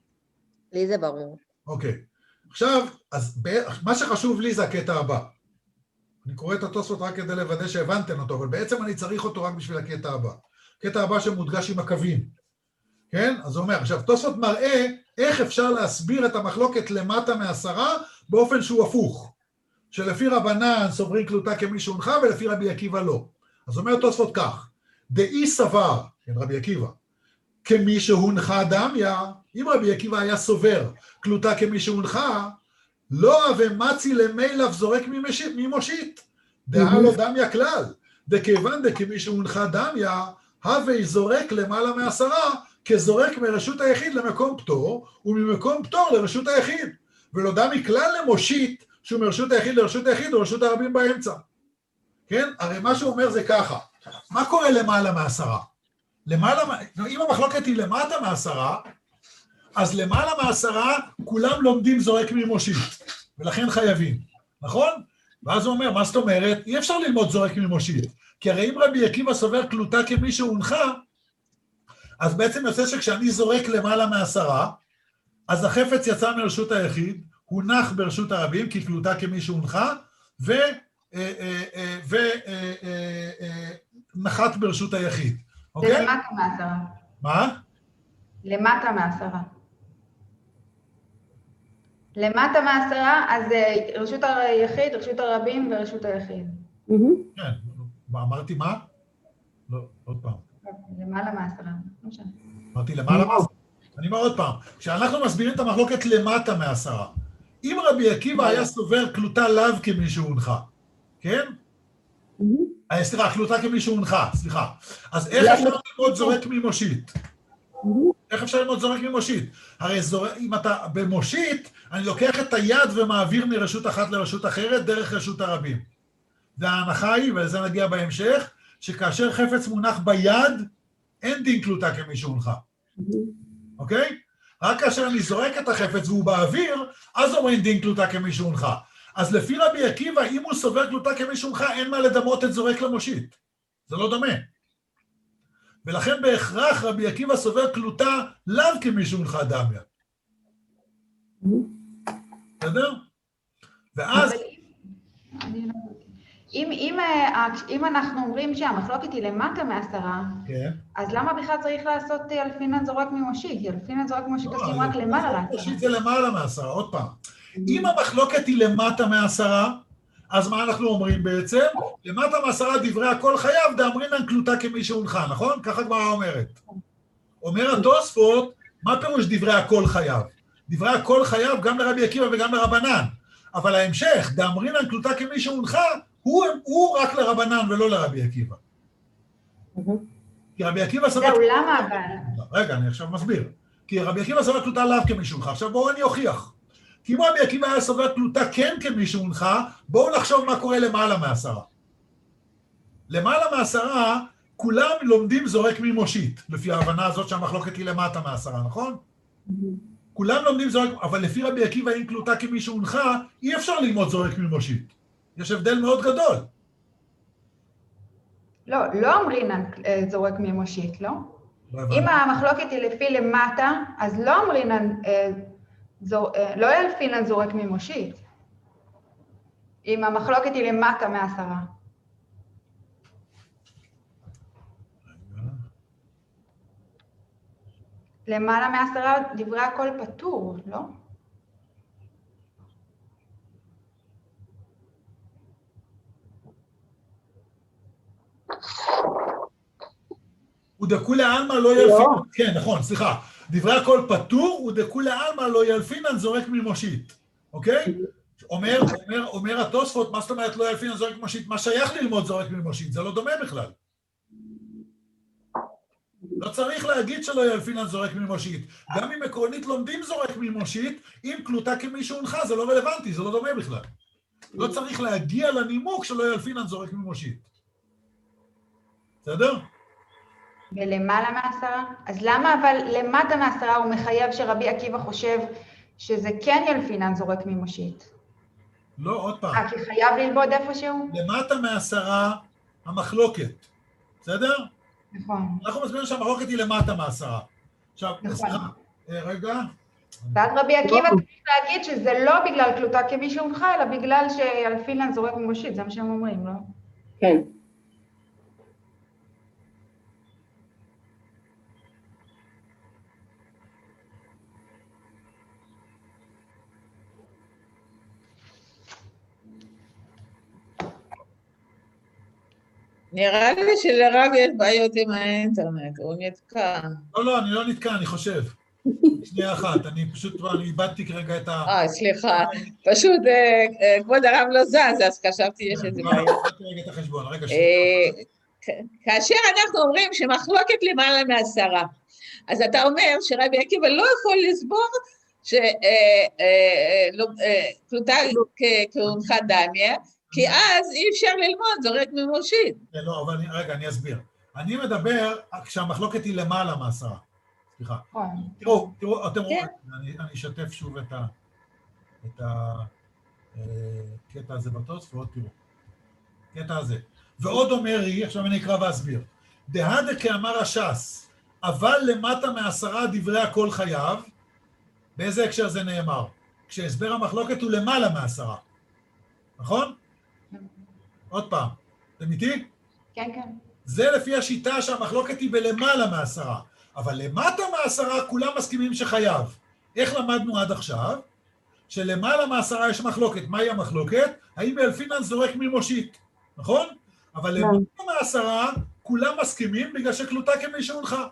לי זה ברור. אוקיי. עכשיו, אז מה שחשוב לי זה הקטע הבא. אני קורא את התוספות רק כדי לוודא שהבנתם אותו, אבל בעצם אני צריך אותו רק בשביל הקטע הבא. הקטע הבא שמודגש עם הקווים. כן? אז הוא אומר, עכשיו, תוספות מראה איך אפשר להסביר את המחלוקת למטה מעשרה באופן שהוא הפוך. שלפי רבנן סוברים קלוטה כמי שהונחה ולפי רבי עקיבא לא. אז אומר תוספות כך, דאי סבר, כן, רבי עקיבא, כמי שהונחה דמיה, אם רבי עקיבא היה סובר קלוטה כמי שהונחה, לא ומצי למילא זורק ממושית, דאה לו דמיה כלל, דכיוון דכמי שהונחה דמיה, הווי זורק למעלה מעשרה, כזורק מרשות היחיד למקום פטור, וממקום פטור לרשות היחיד, ולא דמי כלל למושית, שהוא מרשות היחיד לרשות היחיד, או רשות הרבים באמצע. כן? הרי מה שהוא אומר זה ככה, מה קורה למעלה מעשרה? למעלה, אם המחלוקת היא למטה מעשרה, אז למעלה מעשרה כולם לומדים זורק ממושית, ולכן חייבים, נכון? ואז הוא אומר, מה זאת אומרת? אי אפשר ללמוד זורק ממושית, כי הרי אם רבי עקיבא סובר קלוטה כמי שהונחה, אז בעצם יוצא שכשאני זורק למעלה מעשרה, אז החפץ יצא מרשות היחיד, הונח ברשות הרבים, כי קלוטה כמי שהונחה, ונחת ברשות היחיד. זה למטה מעשרה. מה? למטה מעשרה. למטה מעשרה, אז רשות היחיד, רשות הרבים ורשות היחיד. כן, אמרתי מה? לא, עוד פעם. למעלה מעשרה. אמרתי למעלה מעשרה? אני אומר עוד פעם, כשאנחנו מסבירים את המחלוקת למטה מעשרה, אם רבי עקיבא היה סובר קלוטה לאו כמי שהונחה, כן? סליחה, קלוטה כמי שהונחה, סליחה. אז איך אפשר ללמוד זורק ממושית? איך אפשר ללמוד זורק ממושית? הרי אם אתה במושית, אני לוקח את היד ומעביר מרשות אחת לרשות אחרת דרך רשות הרבים. וההנחה היא, ולזה נגיע בהמשך, שכאשר חפץ מונח ביד, אין דין קלוטה כמי שהונחה. אוקיי? רק כאשר אני זורק את החפץ והוא באוויר, אז אומרים דין קלוטה כמי שהונחה. אז לפי רבי עקיבא, אם הוא סובר קלוטה כמי שהונחה, אין מה לדמות את זורק למושית. זה לא דומה. ולכן בהכרח רבי עקיבא סובר קלוטה לאו כמי שהונחה דמיה. בסדר? ואז... אם, אם, אם אנחנו אומרים שהמחלוקת היא למטה מעשרה, כן. אז למה בכלל צריך לעשות אלפינן זורק ממושיט? כי אלפינן זורק ממושיט לא, עושים רק למעלה לעשרה. מושיט זה למעלה מעשרה, עוד פעם. אם המחלוקת היא למטה מעשרה, אז מה אנחנו אומרים בעצם? למטה מעשרה דברי הכל חייב, דאמרינן קלוטה כמי שהונחה, נכון? ככה גמרא אומרת. אומר התוספות, מה פירוש דברי הכל חייב? דברי הכל חייב גם לרבי עקיבא וגם לרבנן. אבל ההמשך, דאמרינן קלוטה כמי שהונחה, הוא, הוא רק לרבנן ולא לרבי עקיבא. כי רבי עקיבא סבר... זהו, למה אבל? רגע, אני עכשיו מסביר. כי רבי עקיבא סבר קלוטה עליו כמי שהונחה. עכשיו בואו אני אוכיח. כי אם רבי עקיבא היה סבר קלוטה כן כמי שהונחה, בואו נחשוב מה קורה למעלה מעשרה. למעלה מעשרה, כולם לומדים זורק ממושיט, לפי ההבנה הזאת שהמחלוקת היא למטה מעשרה, נכון? כולם לומדים זורק, אבל לפי רבי עקיבא אם קלוטה כמי שהונחה, אי אפשר ללמוד זורק ממושיט. יש הבדל מאוד גדול. לא, לא אמרינן זורק ממושיט, לא? אם המחלוקת היא לפי למטה, אז לא אמרינן, לא ילפינן זורק ממושיט. אם המחלוקת היא למטה מעשרה. למעלה מעשרה דברי הכל פטור, לא? ודכולי עלמא לא ילפינן, כן, נכון, סליחה. דברי הכל פטור, ודכולי עלמא לא ילפינן זורק ממושיט, אוקיי? אומר, אומר, אומר התוספות, מה זאת אומרת לא ילפינן זורק ממושיט? מה שייך ללמוד זורק ממושיט? זה לא דומה בכלל. לא צריך להגיד שלא ילפינן זורק ממושיט. גם אם עקרונית לומדים זורק ממושיט, אם קלוטה כמי שהונחה, זה לא רלוונטי, זה לא דומה בכלל. לא צריך להגיע לנימוק שלא ילפינן זורק ממושיט. בסדר? ולמעלה מעשרה? אז למה אבל למטה מעשרה הוא מחייב שרבי עקיבא חושב שזה כן ילפינן זורק ממושיט? לא, עוד פעם. אה, כי חייב ללמוד איפשהו? למטה מעשרה המחלוקת. בסדר? נכון. אנחנו מסבירים שהמחלוקת היא למטה מעשרה. עכשיו, נכון. סליחה, רגע. ואז רבי עקיבא צריך להגיד שזה לא בגלל קלוטה כמי שהונחה, אלא בגלל שילפינן זורק ממושיט, זה מה שהם אומרים, לא? כן. נראה לי שלרב יש בעיות עם האינטרנט, הוא נתקע. לא, לא, אני לא נתקע, אני חושב. שנייה אחת, אני פשוט, אני איבדתי כרגע את ה... אה, סליחה, פשוט כבוד הרב לא זז, אז חשבתי יש איזה בעיה. איבדתי רגע את החשבון, רגע שנייה. כאשר אנחנו אומרים שמחלוקת למעלה מעשרה, אז אתה אומר שרבי עקיבא לא יכול לסבור שקלוטה כהונחה דמיה, כי אז אי אפשר ללמוד, זורק ממושיט. לא, אבל רגע, אני אסביר. אני מדבר כשהמחלוקת היא למעלה מעשרה. סליחה. תראו, תראו, אתם רואים, אני אשתף שוב את הקטע הזה בתוספות, תראו. קטע הזה. ועוד אומר היא, עכשיו אני אקרא ואסביר. דהדה כאמר הש"ס, אבל למטה מעשרה דברי הכל חייב, באיזה הקשר זה נאמר? כשהסבר המחלוקת הוא למעלה מעשרה. נכון? עוד פעם, אתם איתי? כן, כן. זה לפי השיטה שהמחלוקת היא בלמעלה מעשרה, אבל למטה מעשרה כולם מסכימים שחייב. איך למדנו עד עכשיו? שלמעלה מעשרה יש מחלוקת. מהי המחלוקת? האם ילפינן זורק ממושיט, נכון? אבל למטה מעשרה כולם מסכימים בגלל שקלוטה כמי שהונחה.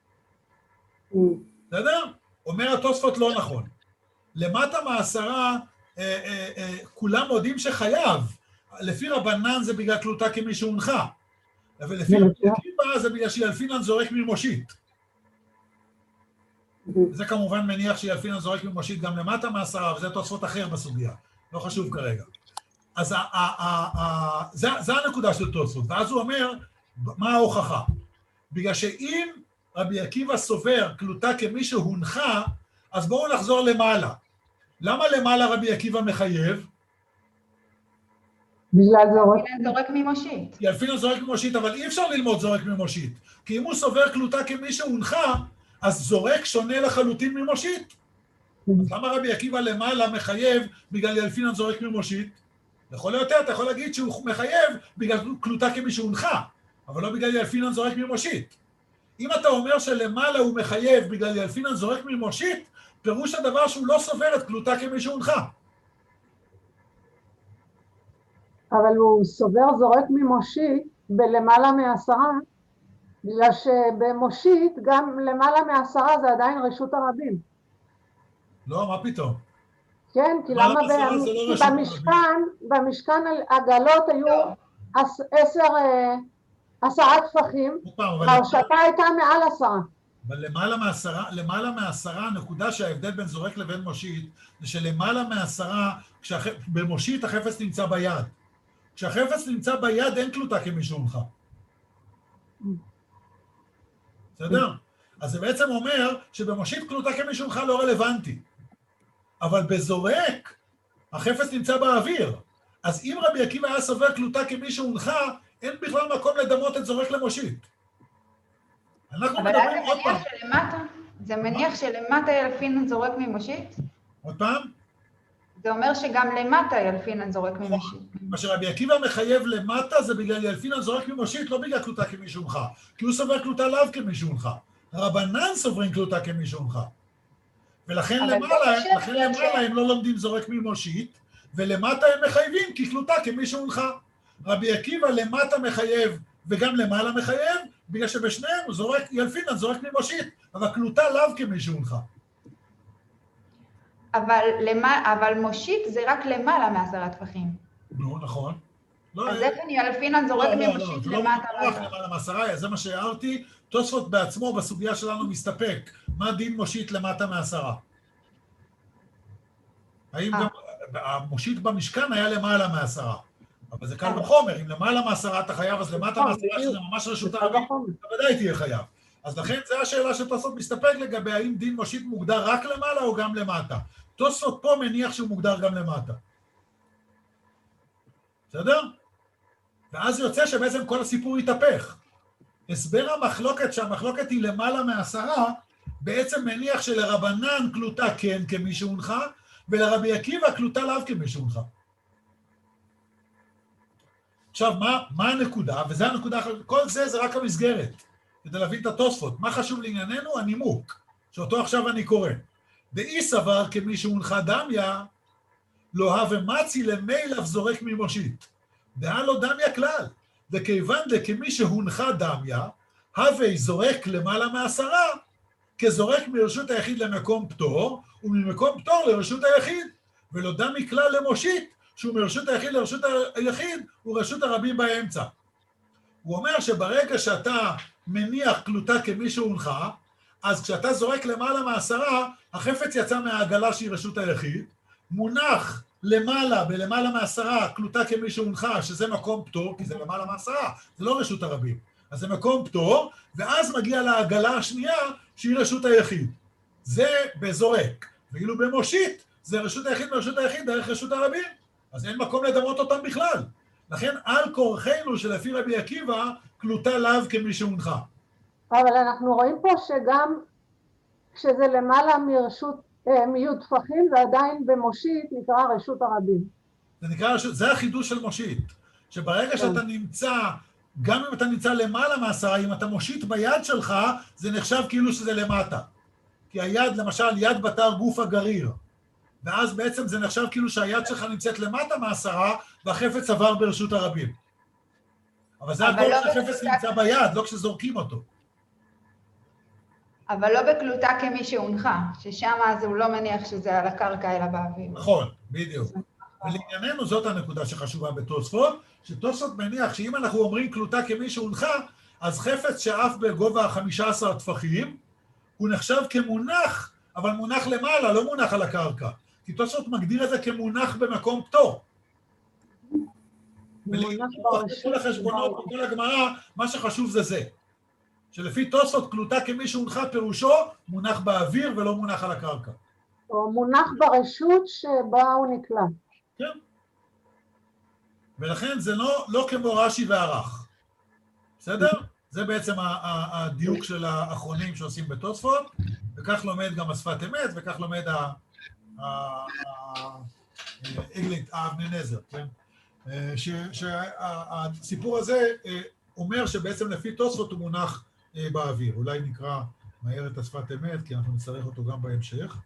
בסדר? אומר התוספות לא נכון. למטה מעשרה אה, אה, אה, כולם יודעים שחייב. לפי רבנן זה בגלל קלוטה כמי שהונחה. אבל לפי רבי עקיבא זה בגלל שילפינן זורק ממושיט. זה כמובן מניח שילפינן זורק ממושיט גם למטה מעשרה, וזה תוספות אחר בסוגיה. לא חשוב כרגע. אז זה הנקודה של תוספות. ואז הוא אומר, מה ההוכחה? בגלל שאם רבי עקיבא סובר קלוטה כמי שהונחה, אז בואו נחזור למעלה. למה למעלה רבי עקיבא מחייב? בגלל זורק. זורק ממושיט. ילפינן זורק ממושיט, אבל אי אפשר ללמוד זורק ממושיט. כי אם הוא סובר קלוטה כמי שהונחה, אז זורק שונה לחלוטין ממושיט. אז למה רבי עקיבא למעלה מחייב בגלל ילפינן זורק ממושיט? לכל היותר אתה יכול להגיד שהוא מחייב בגלל קלוטה כמי שהונחה, אבל לא בגלל ילפינן זורק ממושית. אם אתה אומר שלמעלה הוא מחייב בגלל ילפינן זורק ממושית, פירוש הדבר שהוא לא סובר את קלוטה כמי שהונחה. אבל הוא סובר זורק ממושית בלמעלה מעשרה, בגלל שבמושית גם למעלה מעשרה זה עדיין רשות הרבים. לא, מה פתאום? כן, כי למה במשכן, במשכן הגלות היו עשר, עשרה טפחים, והרשתה הייתה מעל עשרה. אבל למעלה מעשרה, למעלה מעשרה, הנקודה שההבדל בין זורק לבין מושיט, זה שלמעלה מעשרה, במושיט החפץ נמצא ביד. כשהחפץ נמצא ביד אין קלוטה כמי שהונחה. בסדר? אז זה בעצם אומר שבמושיט קלוטה כמי שהונחה לא רלוונטי. אבל בזורק, החפץ נמצא באוויר. אז אם רבי עקיבא היה סובר קלוטה כמי שהונחה, אין בכלל מקום לדמות את זורק למושיט. אנחנו אבל מדברים עוד פעם. שלמטה, זה מניח שלמטה ילפינן זורק ממושיט? עוד פעם? זה אומר שגם למטה ילפינן זורק ממושיט. מה שרבי עקיבא מחייב למטה זה בגלל ילפינן זורק ממושיט, לא בגלל קלוטה כמי שהונחה. כי הוא סובר קלוטה לאו כמי שהונחה. רבנן סוברים קלוטה כמי שהונחה. ולכן למעלה, לכן למעלה הם לא לומדים זורק ממושיט, ולמטה הם מחייבים כי קלוטה כמי שהונחה. רבי עקיבא למטה מחייב וגם למעלה מחייב, בגלל שבשניהם הוא זורק, ילפינן זורק ממושיט, אבל קלוטה לאו כמי שהונחה. אבל, למה, אבל מושיט זה רק למעלה מעשרה טפחים. נו, נכון. אז איך ילפינן זורק ממושיט למטה? לא רק למעלה מעשרה, זה מה שהערתי. תוספות בעצמו בסוגיה שלנו מסתפק. מה דין מושיט למטה מעשרה? האם גם המושיט במשכן היה למעלה מעשרה? אבל זה קל וחומר, אם למעלה מעשרה אתה חייב, אז למטה מעשרה שזה ממש רשות הרבים, אתה ודאי תהיה חייב. אז לכן זו השאלה שתוספות מסתפק לגבי האם דין מושיט מוגדר רק למעלה או גם למטה. תוספות פה מניח שהוא מוגדר גם למטה. בסדר? ואז יוצא שבעצם כל הסיפור יתהפך. הסבר המחלוקת שהמחלוקת היא למעלה מעשרה, בעצם מניח שלרבנן קלוטה כן כמי שהונחה, ולרבי עקיבא קלוטה לאו כמי שהונחה. עכשיו, מה, מה הנקודה? וזה הנקודה, כל זה זה רק המסגרת, כדי להבין את התוספות. מה חשוב לענייננו? הנימוק, שאותו עכשיו אני קורא. דאי סבר כמי שהונחה דמיה, לא הווה מצי למילא זורק ממושיט. דעה לא דמיה כלל. וכיוון דכמי שהונחה דמיה, הווה זורק למעלה מעשרה, כזורק מרשות היחיד למקום פטור, וממקום פטור לרשות היחיד, ולא דמי כלל למושיט, שהוא מרשות היחיד לרשות היחיד, הוא רשות הרבים באמצע. הוא אומר שברגע שאתה מניח קלוטה כמי שהונחה, אז כשאתה זורק למעלה מעשרה, החפץ יצא מהעגלה שהיא רשות היחיד, מונח למעלה, בלמעלה מעשרה, קלוטה כמי שהונחה, שזה מקום פטור, כי זה למעלה מעשרה, זה לא רשות הרבים. אז זה מקום פטור, ואז מגיע לעגלה השנייה, שהיא רשות היחיד. זה בזורק. ואילו במושיט, זה רשות היחיד מרשות היחיד, דרך רשות הרבים. אז אין מקום לדמות אותם בכלל. לכן על כורחנו שלפי רבי עקיבא, קלוטה לאו כמי שהונחה. אבל אנחנו רואים פה שגם כשזה למעלה מרשות, מיוד טפחים, זה עדיין במושיט נקרא רשות הרבים. זה נקרא, זה החידוש של מושיט. שברגע שאתה נמצא, גם אם אתה נמצא למעלה מעשרה, אם אתה מושיט ביד שלך, זה נחשב כאילו שזה למטה. כי היד, למשל, יד בתר גוף הגריר. ואז בעצם זה נחשב כאילו שהיד שלך נמצאת למטה מעשרה, והחפץ עבר ברשות הרבים. אבל זה הכל לא שהחפץ נמצא ביד, לא כשזורקים אותו. אבל לא בקלוטה כמי שהונחה, ששם אז הוא לא מניח שזה על הקרקע אלא באוויר. נכון, בדיוק. ולענייננו זאת הנקודה שחשובה בתוספות, שתוספות מניח שאם אנחנו אומרים קלוטה כמי שהונחה, אז חפץ שאף בגובה חמישה עשר טפחים, הוא נחשב כמונח, אבל מונח למעלה, לא מונח על הקרקע. כי תוספות מגדיר את זה כמונח במקום פטור. ולכל החשבונות, בכל הגמרא, מה שחשוב זה זה. שלפי תוספות קלוטה כמי שהונחה פירושו, מונח באוויר ולא מונח על הקרקע. או מונח ברשות שבה הוא נקלע. כן. ולכן זה לא, לא כמו רש"י והר"ח. בסדר? זה בעצם הדיוק של האחרונים שעושים בתוספות, וכך לומד גם השפת אמת, וכך לומד האבני נזר, כן? שהסיפור הזה אומר שבעצם לפי תוספות הוא מונח באוויר. אולי נקרא מהר את השפת אמת, כי אנחנו נצטרך אותו גם בהמשך.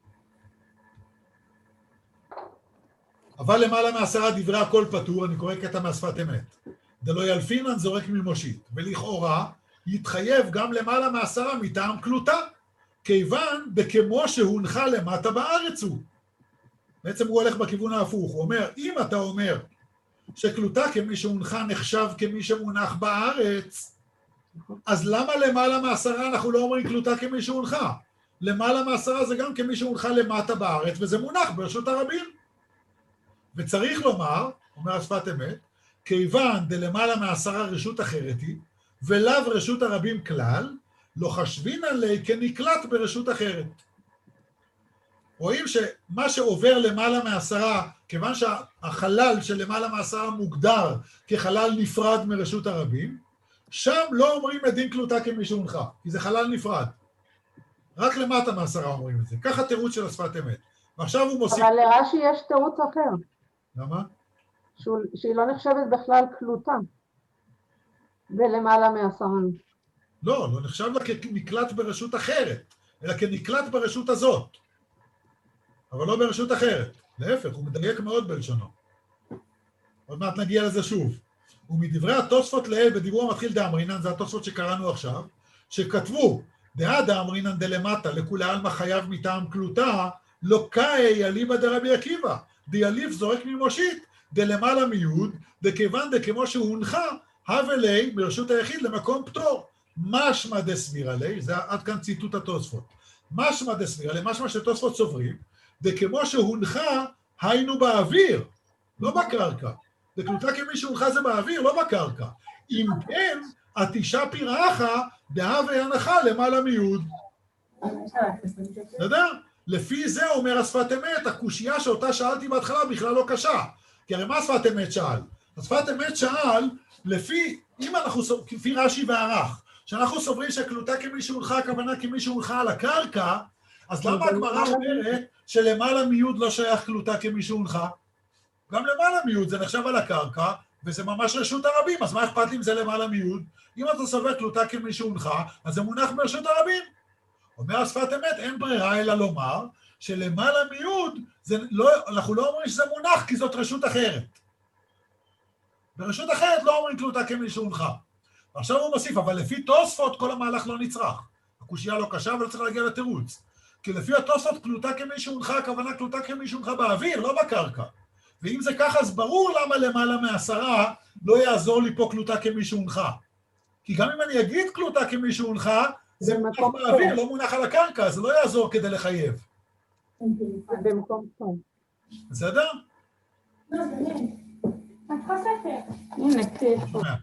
אבל למעלה מעשרה דברי הכל פטור, אני קורא קטע מהשפת אמת. דלא ילפינן זורק ממושית, ולכאורה יתחייב גם למעלה מעשרה מטעם קלוטה, כיוון בכמו שהונחה למטה בארץ הוא. בעצם הוא הולך בכיוון ההפוך, הוא אומר, אם אתה אומר שקלוטה כמי שהונחה נחשב כמי שמונח בארץ, אז למה למעלה מעשרה אנחנו לא אומרים קלוטה כמי שהונחה? למעלה מעשרה זה גם כמי שהונחה למטה בארץ, וזה מונח ברשות הרבים. וצריך לומר, אומר השפת אמת, כיוון דלמעלה מעשרה רשות אחרת היא, ולאו רשות הרבים כלל, לא חשבין עלי כנקלט ברשות אחרת. רואים שמה שעובר למעלה מעשרה, כיוון שהחלל של למעלה מעשרה מוגדר כחלל נפרד מרשות הרבים, שם לא אומרים לדין קלוטה כמי שהונחה, כי זה חלל נפרד. רק למטה מעשרה אומרים את זה. ככה תירוץ של השפת אמת. ועכשיו הוא מוסיף... אבל לרש"י יש תירוץ אחר. למה? שהוא, שהיא לא נחשבת בכלל קלוטה. ולמעלה מעשרה. לא, לא נחשב לה כנקלט ברשות אחרת, אלא כנקלט ברשות הזאת. אבל לא ברשות אחרת. להפך, הוא מדייק מאוד בלשונו. עוד מעט נגיע לזה שוב. ומדברי התוספות לאל בדיבור המתחיל דאמרינן, זה התוספות שקראנו עכשיו, שכתבו, דאה דאמרינן דלמטה, לכולי עלמא חייב מטעם קלוטה, לא קאי אליבא דרבי עקיבא, דיאליף זורק ממושית, דלמעלה מיוד, דכיוון דכמו שהונחה, הווה לי מרשות היחיד למקום פטור. משמע דסבירה לי, זה עד כאן ציטוט התוספות. משמע דסבירה לי, משמע שתוספות סוברים, דכמו שהונחה, היינו באוויר, לא בקרקע. דקלוטה כמי שהונחה זה באוויר, לא בקרקע. אם כן, התישה פירחה, דהווה הנחה למעלה מיוד. בסדר? לפי זה אומר השפת אמת, הקושייה שאותה שאלתי בהתחלה בכלל לא קשה. כי הרי מה השפת אמת שאל? השפת אמת שאל, לפי, אם אנחנו, כפי רש"י והערך, שאנחנו סוברים שקלוטה כמי שהונחה, הכוונה כמי שהונחה על הקרקע, אז למה הגמרא אומרת שלמעלה מיוד לא שייך קלוטה כמי שהונחה? גם למעלה מיוד זה נחשב על הקרקע, וזה ממש רשות הרבים, אז מה אכפת לי אם זה למעלה מיוד? אם אתה סובר קלוטה כמי שהונחה, אז זה מונח ברשות הרבים. אומר השפת אמת, אין ברירה אלא לומר שלמעלה מיוד, זה לא, אנחנו לא אומרים שזה מונח, כי זאת רשות אחרת. ברשות אחרת לא אומרים קלוטה כמי שהונחה. ועכשיו הוא מוסיף, אבל לפי תוספות כל המהלך לא נצרך. הקושייה לא קשה, אבל צריך להגיע לתירוץ. כי לפי התוספות קלוטה כמי שהונחה, הכוונה קלוטה כמי שהונחה באוויר, לא בקרקע. ואם זה ככה, אז ברור למה למעלה מעשרה לא יעזור לי פה קלוטה כמי שהונחה. כי גם אם אני אגיד קלוטה כמי שהונחה, זה מונח באוויר, לא מונח על הקרקע, זה לא יעזור כדי לחייב. במקום טוב. בסדר? הנה, כיף.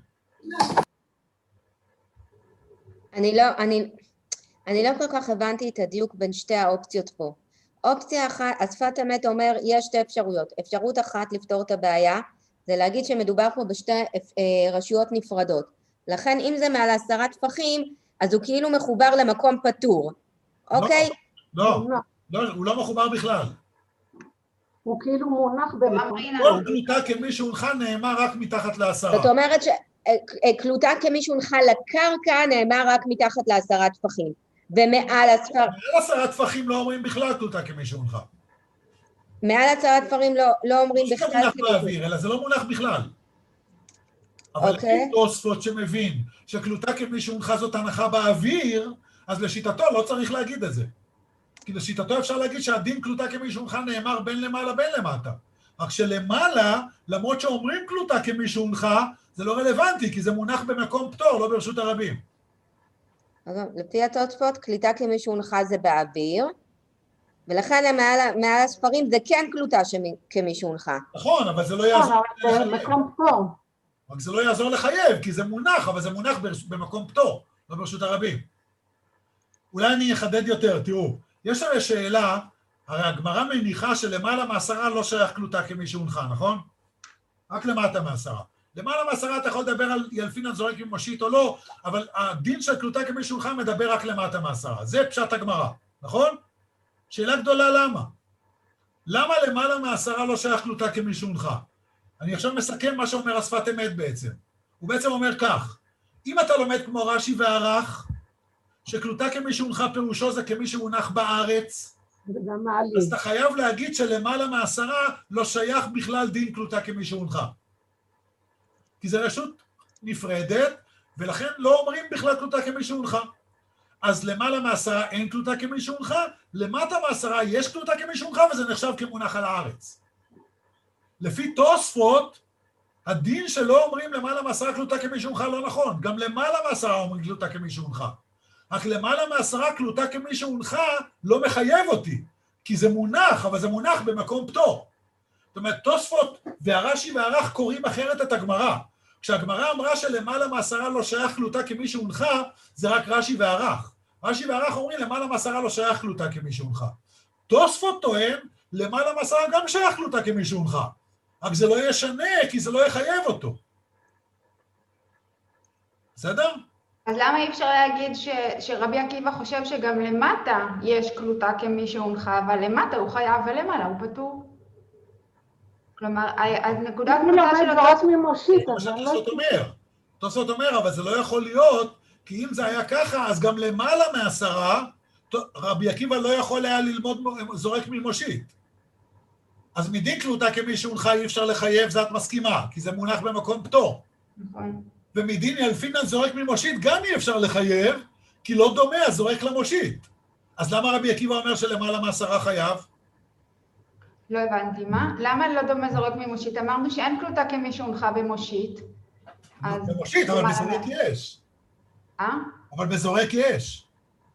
אני לא, אני, אני לא כל כך הבנתי את הדיוק בין שתי האופציות פה. אופציה אחת, השפת אמת אומר, יש שתי אפשרויות. אפשרות אחת לפתור את הבעיה, זה להגיד שמדובר פה בשתי אה, רשויות נפרדות. לכן אם זה מעל עשרה טפחים, אז הוא כאילו מחובר למקום פטור. לא, אוקיי? לא, לא, הוא לא מחובר בכלל. הוא כאילו מונח במקום. כל קלוטה כמי שהונחה נאמר רק מתחת לעשרה. זאת אומרת שקלוטה כמי שהונחה לקרקע נאמר רק מתחת לעשרה טפחים. ומעל עשרה... מעל עשרה טפחים לא אומרים בכלל קלוטה כמי שהונחה. מעל עשרה טפחים לא, לא אומרים בכלל... זה מונח באוויר, אלא זה לא מונח בכלל. אבל אם תוספות שמבין שקלוטה כמי שהונחה זאת הנחה באוויר, אז לשיטתו לא צריך להגיד את זה. כי לשיטתו אפשר להגיד שהדין קלוטה כמי שהונחה נאמר בין למעלה בין למטה. רק שלמעלה, למרות שאומרים קלוטה כמי שהונחה, זה לא רלוונטי, כי זה מונח במקום פטור, לא ברשות הרבים. לפי התוספות, קליטה כמי שהונחה זה באוויר, ולכן מעל, מעל הספרים זה כן קלוטה כמי שהונחה. נכון, אבל זה לא יעזור לחייב. זה מקום פטור. רק זה לא יעזור לחייב, כי זה מונח, אבל זה מונח במקום פטור, לא ברשות הרבים. אולי אני אחדד יותר, תראו, יש הרי שאלה, הרי הגמרא מניחה שלמעלה מעשרה לא שייך קלוטה כמי שהונחה, נכון? רק למטה מעשרה. למעלה מעשרה אתה יכול לדבר על ילפינן זורק ממושית או לא, אבל הדין של קלוטה כמי שהונחה מדבר רק למטה מעשרה. זה פשט הגמרא, נכון? שאלה גדולה למה? למה למעלה מעשרה לא שייך קלוטה כמי שהונחה? אני עכשיו מסכם מה שאומר השפת אמת בעצם. הוא בעצם אומר כך, אם אתה לומד כמו רש"י והר"ח, שקלוטה כמי שהונחה פירושו זה כמי שהונח בארץ, אז אתה חייב להגיד שלמעלה מעשרה לא שייך בכלל דין קלוטה כמי שהונחה. כי זה רשות נפרדת, ולכן לא אומרים בכלל קלוטה כמי שהונחה. אז למעלה מעשרה אין קלוטה כמי שהונחה, למטה מעשרה יש קלוטה כמי שהונחה, וזה נחשב כמונח על הארץ. לפי תוספות, הדין שלא אומרים למעלה מעשרה קלוטה כמי שהונחה לא נכון, גם למעלה מעשרה אומרים קלוטה כמי שהונחה. רק למעלה מעשרה קלוטה כמי שהונחה לא מחייב אותי, כי זה מונח, אבל זה מונח במקום פטור. זאת אומרת, תוספות והרש"י והר"ח קוראים אחרת את הגמרא. כשהגמרא אמרה שלמעלה מעשרה לא שייך קלוטה כמי שהונחה, זה רק רש"י והר"ח. רש"י והר"ח אומרים למעלה מעשרה לא שייך קלוטה כמי שהונחה. תוספות טוען, למעלה מעשרה גם שייך קלוטה כמי שהונחה. רק זה לא ישנה, כי זה לא יחייב אותו. בסדר? אז למה אי אפשר להגיד ש, שרבי עקיבא חושב שגם למטה יש קלוטה כמי שהונחה, אבל למטה הוא חייב ולמעלה הוא פטור? כלומר, אז נקודת מוצא של התוספות ממושית, זה מה שתוספות אומר. תוספות אומר, אבל זה לא יכול להיות, כי אם זה היה ככה, אז גם למעלה מעשרה, רבי עקיבא לא יכול היה ללמוד זורק ממושית. אז מדין קלוטה כמי שהונחה אי אפשר לחייב, זה את מסכימה, כי זה מונח במקום פטור. נכון. ומדין ילפינן זורק ממושית גם אי אפשר לחייב, כי לא דומה, אז זורק למושית. אז למה רבי עקיבא אומר שלמעלה מעשרה חייב? לא הבנתי, מה? למה לא דומה זורק ממושית? אמרנו שאין קלוטה כמי שהונחה במושית. אז... במושית, אבל בזורק יש. אה? אבל בזורק יש.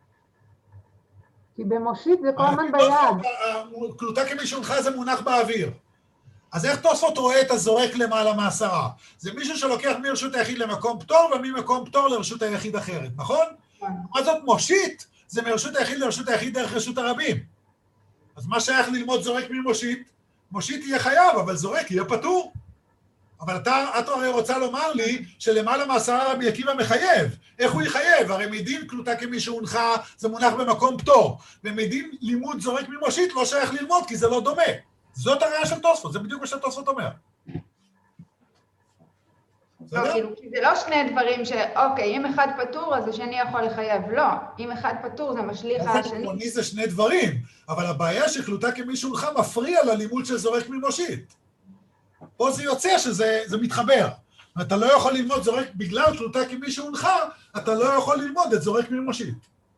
כי במושית זה כל הזמן ביד. קלוטה כמי שהונחה זה מונח באוויר. אז איך תוספות רואה את הזורק למעלה מעשרה? זה מישהו שלוקח מרשות היחיד למקום פטור, וממקום פטור לרשות היחיד אחרת, נכון? מה זאת מושית? זה מרשות היחיד לרשות היחיד דרך רשות הרבים. אז מה שייך ללמוד זורק ממושית? מושית יהיה חייב, אבל זורק יהיה פטור. אבל אתה, את הרי רוצה לומר לי שלמעלה מעשרה רבי עקיבא מחייב. איך הוא יחייב? הרי מדין קלוטה כמי שהונחה, זה מונח במקום פטור. ומדין לימוד זורק ממושית לא שייך ללמוד, כי זה לא דומה. זאת הראיה של תוספות, זה בדיוק מה שתוספות אומר. לא, כאילו, כי זה לא שני דברים שאוקיי, אם אחד פטור, אז השני יכול לחייב. לא, אם אחד פטור, זה משליך על השני. עקרוני זה שני דברים, אבל הבעיה שקלוטה כמי שהונחה מפריע ללימוד של זורק ממושית. פה זה יוצא שזה מתחבר. אתה לא יכול ללמוד זורק, בגלל קלוטה כמי שהונחה, אתה לא יכול ללמוד את זורק ממושית.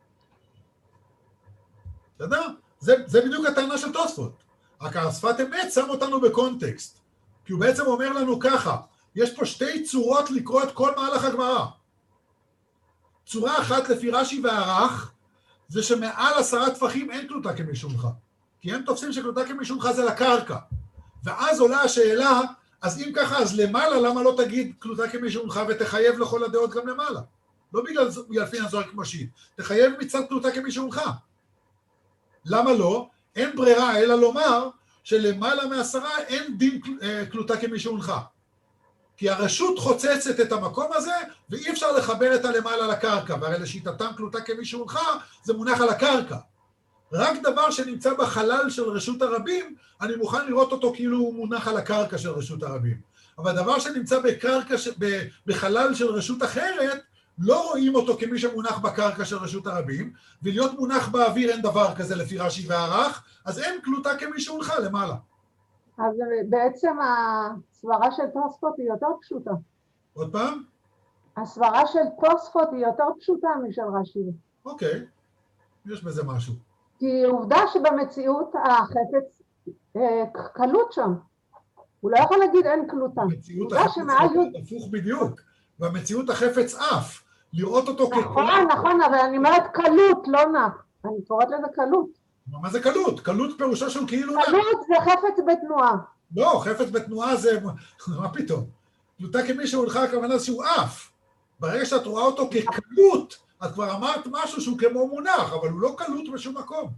בסדר? זה, זה בדיוק הטענה של תוספות. רק השפת אמת שם אותנו בקונטקסט. כי הוא בעצם אומר לנו ככה, יש פה שתי צורות לקרוא את כל מהלך הגמרא. צורה אחת לפי רש"י והר"ח, זה שמעל עשרה טפחים אין קלוטה כמי שהונחה. כי הם תופסים שקלוטה כמי שהונחה זה לקרקע. ואז עולה השאלה, אז אם ככה, אז למעלה, למה לא תגיד קלוטה כמי שהונחה ותחייב לכל הדעות גם למעלה? לא בגלל ילפין הזורק מושית, תחייב מצד קלוטה כמי שהונחה. למה לא? אין ברירה אלא לומר שלמעלה מעשרה אין דין קלוטה כמי שהונחה. כי הרשות חוצצת את המקום הזה, ואי אפשר לחבר את הלמעלה לקרקע, והרי לשיטתם קלוטה כמי שהונחה, זה מונח על הקרקע. רק דבר שנמצא בחלל של רשות הרבים, אני מוכן לראות אותו כאילו הוא מונח על הקרקע של רשות הרבים. אבל דבר שנמצא בקרקע, בחלל של רשות אחרת, לא רואים אותו כמי שמונח בקרקע של רשות הרבים, ולהיות מונח באוויר אין דבר כזה לפי רש"י והר"ח, אז אין קלוטה כמי שהונחה למעלה. אז בעצם הסברה של תוספות היא יותר פשוטה. עוד פעם? הסברה של תוספות היא יותר פשוטה משל רש"י. אוקיי, יש בזה משהו. כי עובדה שבמציאות החפץ קלות שם. הוא לא יכול להגיד אין קלוטה. במציאות החפץ י'... הפוך בדיוק. במציאות החפץ אף. לראות אותו כקלות. נכון, נכון, אבל אני אומרת קלות, לא נח. אני קוראת לזה קלות. מה זה קלות? קלות פירושה שהוא כאילו נח. קלות זה חפץ בתנועה. לא, חפץ בתנועה זה... מה פתאום? קלוטה כמי שהולכה הכוונה שהוא אף. ברגע שאת רואה אותו כקלות, את כבר אמרת משהו שהוא כמו מונח, אבל הוא לא קלות בשום מקום.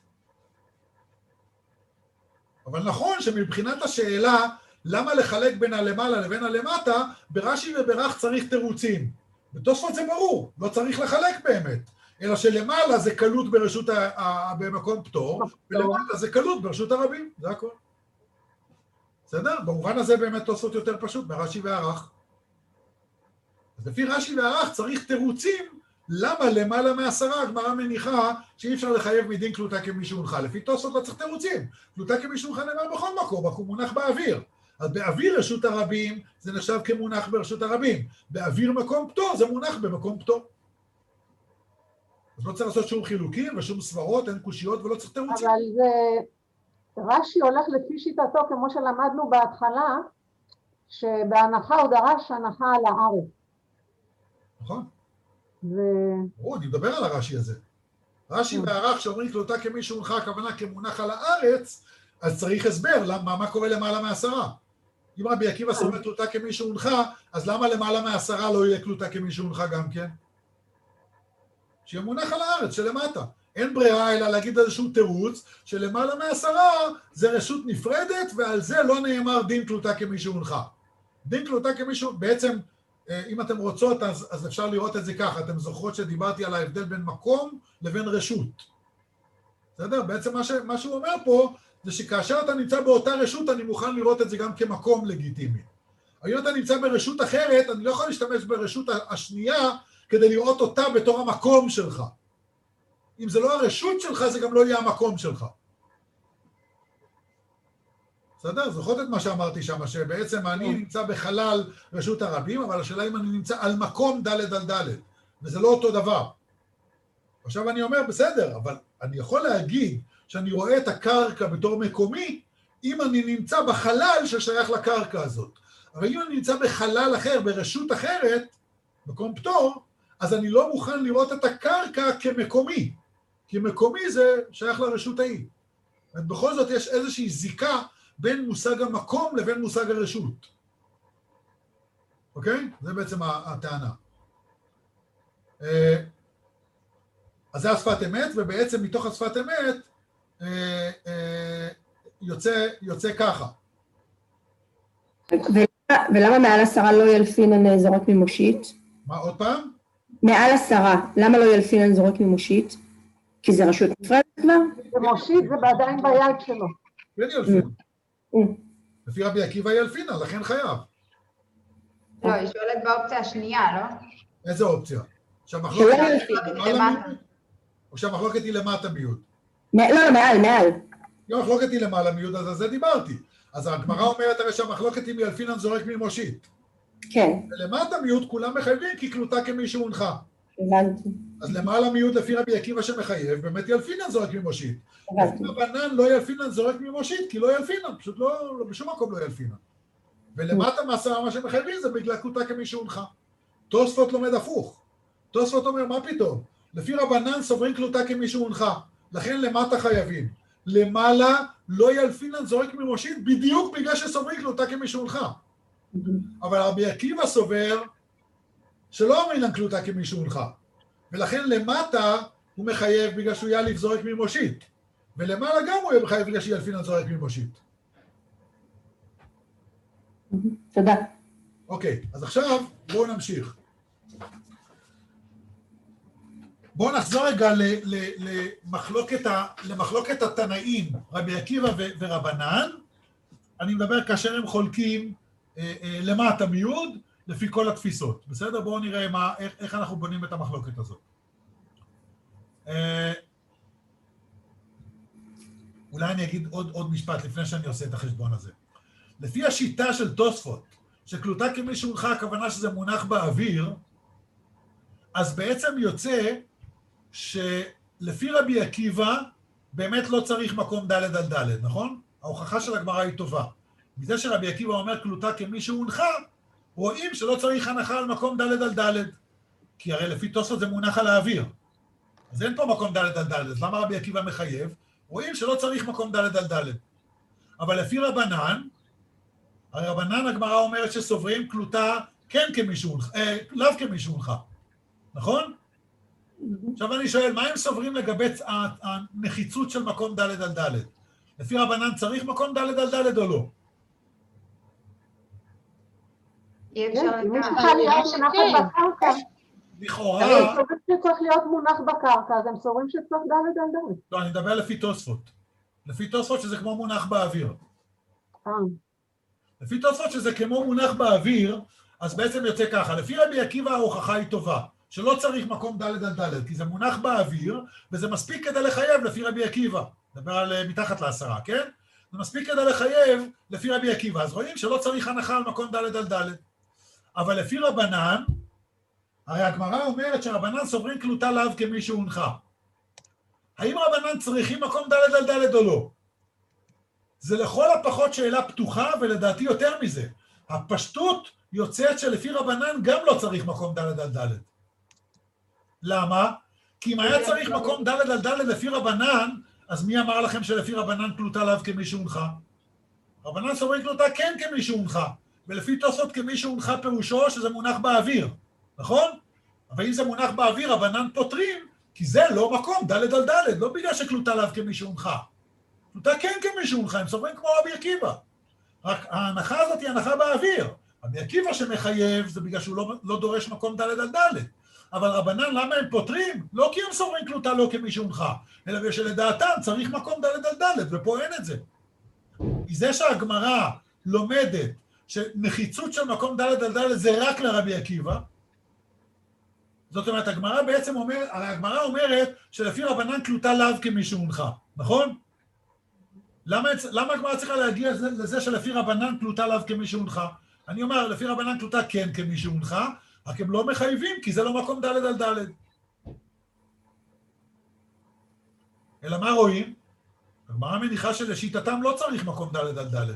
אבל נכון שמבחינת השאלה, למה לחלק בין הלמעלה לבין הלמטה, ברש"י ובר"ח צריך תירוצים. בתוספות זה ברור, לא צריך לחלק באמת. אלא שלמעלה זה קלות ברשות ה... במקום פטור, ולמעלה זה קלות ברשות הרבים, זה הכל. בסדר? במובן הזה באמת תוספות יותר פשוט ברש"י והר"ח. אז לפי רש"י והר"ח צריך תירוצים למה למעלה מעשרה הגמרא מניחה שאי אפשר לחייב מדין קלוטה כמי שהונחה. לפי תוספות לא צריך תירוצים. קלוטה כמי שהונחה נאמר בכל מקום, רק הוא מונח באוויר. אז באוויר רשות הרבים זה נחשב כמונח ברשות הרבים. באוויר מקום פטור זה מונח במקום פטור. אז לא צריך לעשות שום חילוקים ושום סברות, אין קושיות ולא צריך תירוצים. אבל זה, רש"י הולך לפי שיטתו, כמו שלמדנו בהתחלה, שבהנחה הוא דרש הנחה על הארץ. נכון. ו... או, אני מדבר על הרש"י הזה. רש"י והר"ח שאומרים קלוטה כמי שהונחה, הכוונה כמונח על הארץ, אז צריך הסבר, למה, מה קורה למעלה מעשרה? אם רבי עקיבא סובר קלוטה כמי שהונחה, אז למה למעלה מעשרה לא יהיה קלוטה כמי שהונחה גם כן? שיהיה מונח על הארץ, שלמטה. אין ברירה אלא להגיד איזשהו תירוץ, שלמעלה מעשרה זה רשות נפרדת, ועל זה לא נאמר דין קלוטה כמי שהונחה. דין קלוטה כמי שהונחה, בעצם, אם אתם רוצות, אז, אז אפשר לראות את זה ככה. אתם זוכרות שדיברתי על ההבדל בין מקום לבין רשות. בסדר? בעצם מה, ש, מה שהוא אומר פה, זה שכאשר אתה נמצא באותה רשות, אני מוכן לראות את זה גם כמקום לגיטימי. היום אתה נמצא ברשות אחרת, אני לא יכול להשתמש ברשות השנייה, כדי לראות אותה בתור המקום שלך. אם זה לא הרשות שלך, זה גם לא יהיה המקום שלך. בסדר? זוכרות את מה שאמרתי שם, שבעצם אני נמצא בחלל רשות הרבים, אבל השאלה אם אני נמצא על מקום ד' על ד', וזה לא אותו דבר. עכשיו אני אומר, בסדר, אבל אני יכול להגיד שאני רואה את הקרקע בתור מקומי, אם אני נמצא בחלל ששייך לקרקע הזאת. אבל אם אני נמצא בחלל אחר, ברשות אחרת, מקום פטור, אז אני לא מוכן לראות את הקרקע כמקומי, כי מקומי זה שייך לרשות ההיא. בכל זאת יש איזושהי זיקה בין מושג המקום לבין מושג הרשות. אוקיי? זה בעצם הטענה. אז זה השפת אמת, ובעצם מתוך השפת אמת יוצא, יוצא ככה. ולמה מעל עשרה לא ילפינן זורק ממושית? מה, עוד פעם? מעל עשרה, למה לא ילפינן זורק ממושית? כי זה רשות נפרדת כבר? ומושית זה עדיין ביד שלו. כן ילפינן. לפי רבי עקיבא ילפינן, לכן חייב. לא, היא שואלת באופציה השנייה, לא? איזה אופציה? או שהמחלוקת היא למטה מיוד? לא, לא, מעל, מעל. אם המחלוקת היא למעלה מיוד, אז על זה דיברתי. אז הגמרא אומרת הרי שהמחלוקת היא מילפינן זורק ממושית. כן. ולמטה מיוד כולם מחייבים כי קלוטה כמי שהונחה. הבנתי. אז למעלה מיוד לפי רבי עקיבא שמחייב, באמת ילפינן זורק ממושית. לפי רבנן לא ילפינן זורק ממושית, כי לא ילפינן, פשוט לא, בשום מקום לא ילפינן. ולמטה מעשרה מה שמחייבים זה בגלל קלוטה כמי שהונחה. תוספות לומד הפוך. תוספות אומר, מה פתאום? לפי רבנן סוברים קלוטה כמי שהונחה, לכן למטה חייבים. למעלה לא ילפינן זורק ממושית, בדיוק בגלל שסוברים קלוטה כמי שהונחה. אבל רבי עקיבא סובר שלא אומרים להם קלוטה כמי שהונחה. ולכן למטה הוא מחייב בגלל שהוא יאליף זורק ממושית. ולמעלה גם הוא מחייב בגלל שילפינן זורק ממושית. תודה. אוקיי, אז עכשיו בואו נמשיך. בואו נחזור רגע למחלוקת, למחלוקת התנאים, רבי עקיבא ורבנן. אני מדבר כאשר הם חולקים למטה מיוד, לפי כל התפיסות. בסדר? בואו נראה מה, איך, איך אנחנו בונים את המחלוקת הזאת. אולי אני אגיד עוד, עוד משפט לפני שאני עושה את החשבון הזה. לפי השיטה של תוספות, שקלוטה כמי שהונחה, הכוונה שזה מונח באוויר, אז בעצם יוצא שלפי רבי עקיבא, באמת לא צריך מקום ד' על ד', נכון? ההוכחה של הגמרא היא טובה. מזה שרבי עקיבא אומר קלוטה כמי שהונחה, רואים שלא צריך הנחה על מקום ד' על ד', כי הרי לפי תוספות זה מונח על האוויר. אז אין פה מקום ד' על ד', אז למה רבי עקיבא מחייב? רואים שלא צריך מקום ד' על ד'. אבל לפי רבנן, הרי רבנן הגמרא אומרת שסוברים קלוטה כן כמי שהונחה, אה, לאו כמי שהונחה, נכון? עכשיו אני שואל, מה הם סוברים לגבי הנחיצות של מקום ד' על ד'? לפי רבנן צריך מקום ד' על ד' או לא? אי אפשר מי לדעת. שצריך להיות מונחת בקרקע. לכאורה... הם סוברים שצריך להיות מונח בקרקע, אז הם סוברים שצריך ד' על ד'. לא, אני מדבר לפי תוספות. לפי תוספות שזה כמו מונח באוויר. אה. לפי תוספות שזה כמו מונח באוויר, אז בעצם יוצא ככה, לפי רבי עקיבא ההוכחה היא טובה, שלא צריך מקום ד' על ד', כי זה מונח באוויר, וזה מספיק כדי לחייב לפי רבי עקיבא. נדבר על מתחת לעשרה, כן? זה מספיק כדי לחייב לפי רבי עקיבא, אז רואים שלא צריך הנחה על מקום ד' על ד'. אבל לפי רבנן, הרי הגמרא אומרת שרבנן סוברים קלוטה לאו כמי שהונחה. האם רבנן צריכים מקום ד' על ד' או לא? זה לכל הפחות שאלה פתוחה, ולדעתי יותר מזה. הפשטות יוצאת שלפי רבנן גם לא צריך מקום ד' על ד'. למה? כי אם היה צריך מקום ד' על ד' לפי רבנן, אז מי אמר לכם שלפי רבנן קלוטה לאו כמי שהונחה? רבנן סוברים קלוטה כן כמי שהונחה, ולפי תוספות כמי שהונחה פירושו שזה מונח באוויר, נכון? אבל אם זה מונח באוויר, רבנן פותרים, כי זה לא מקום ד' על ד', לא בגלל שקלוטה לאו כמי שהונחה. קלוטה כן כמי שהונחה, הם סוברים כמו רבי עקיבא. רק ההנחה הזאת היא הנחה באוויר. רבי עקיבא שמחייב זה בגלל שהוא לא, לא דורש מקום ד' על ד'. אבל רבנן, למה הם פותרים? לא כי הם סוברים קלוטה לא כמי שהונחה, אלא בגלל שלדעתם צריך מקום ד' על ד', ופה אין את זה. זה שהגמרא לומדת שנחיצות של מקום ד' על ד' זה רק לרבי עקיבא, זאת אומרת, הגמרא בעצם אומרת, הרי הגמרא אומרת שלפי רבנן קלוטה לאו כמי שהונחה, נכון? למה, למה הגמרא צריכה להגיע לזה שלפי רבנן קלוטה לאו כמי שהונחה? אני אומר, לפי רבנן קלוטה כן כמי שהונחה, רק הם לא מחייבים, כי זה לא מקום ד' על ד'. אלא מה רואים? הגמרא מניחה שלשיטתם לא צריך מקום ד' על ד'.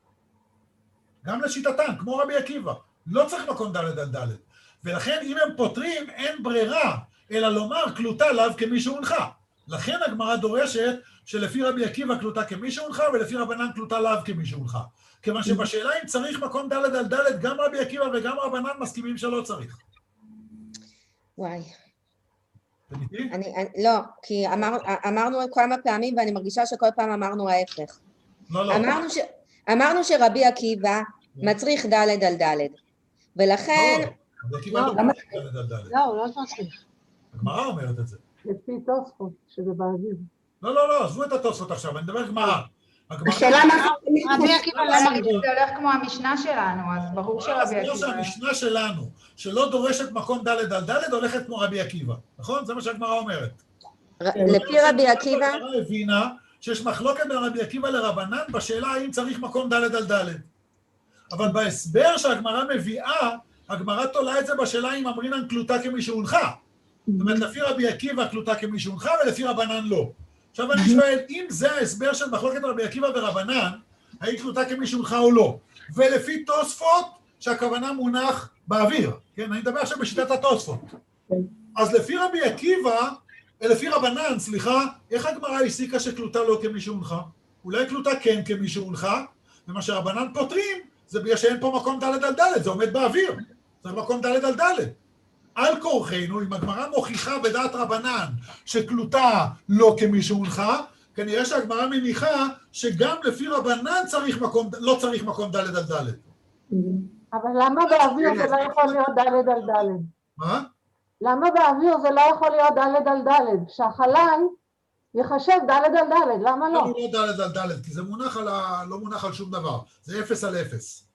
גם לשיטתם, כמו רבי עקיבא, לא צריך מקום ד' על ד'. ולכן אם הם פותרים, אין ברירה, אלא לומר קלוטה לאו כמי שהונחה. לכן הגמרא דורשת שלפי רבי עקיבא קלוטה כמי שהונחה, ולפי רבנן קלוטה לאו כמי שהונחה. כיוון שבשאלה אם צריך מקום ד' על ד', גם רבי עקיבא וגם רבנן מסכימים שלא צריך. וואי. אמיתי? אני, אני, לא, כי אמר, אמרנו כמה פעמים, ואני מרגישה שכל פעם אמרנו ההפך. לא, לא. אמרנו, ש, אמרנו שרבי עקיבא מצריך ד' על ד', ולכן... לא, רבי עקיבא לא מצריך ד' על ד'. לא, הוא לא מצריך. הגמרא אומרת את זה. לפי תוספות, שזה באוויר. לא, לא, לא, עזבו את התוספות עכשיו, אני מדבר גמרא. השאלה מה... רבי עקיבא לא מגדיר. זה הולך כמו המשנה שלנו, אז ברור שרבי עקיבא... אז שהמשנה שלנו, שלא דורשת מקום ד' על ד', הולכת כמו רבי עקיבא, נכון? זה מה שהגמרא אומרת. לפי רבי עקיבא... הגמרא הבינה שיש מחלוקת בין רבי עקיבא לרבנן בשאלה האם צריך מקום ד' על ד'. אבל בהסבר שהגמרא מביאה, הגמרא תולה את זה בשאלה אם אמרינן קלוטה כמי שהונחה. זאת אומרת, לפי רבי עקיבא קלוטה כמי שהונחה, ולפי רבנן לא. עכשיו אני שואל, אם זה ההסבר של מחלוקת רבי עקיבא ורבנן, האם קלוטה כמי שהונחה או לא? ולפי תוספות, שהכוונה מונח באוויר, כן? אני מדבר עכשיו בשיטת התוספות. אז לפי רבי עקיבא, לפי רבנן, סליחה, איך הגמרא הסיקה שקלוטה לא כמי שהונחה? אולי קלוטה כן כמי שהונחה, ומה שרבנן פותרים, זה בגלל שאין פה מקום ד' על ד', זה עומד באוויר. זה מקום ד' על ד'. על כורחנו, אם הגמרא מוכיחה בדעת רבנן שקלוטה לא כמי שהונחה, כנראה שהגמרא מניחה שגם לפי רבנן צריך מקום, לא צריך מקום ד' על ד'. אבל למה באוויר זה לא יכול להיות ד' על ד'? מה? למה באוויר זה לא יכול להיות ד' על ד'? שהחלל יחשב ד' על ד', למה לא? לא, לא ד' על ד', כי זה מונח על ה... לא מונח על שום דבר, זה אפס על אפס.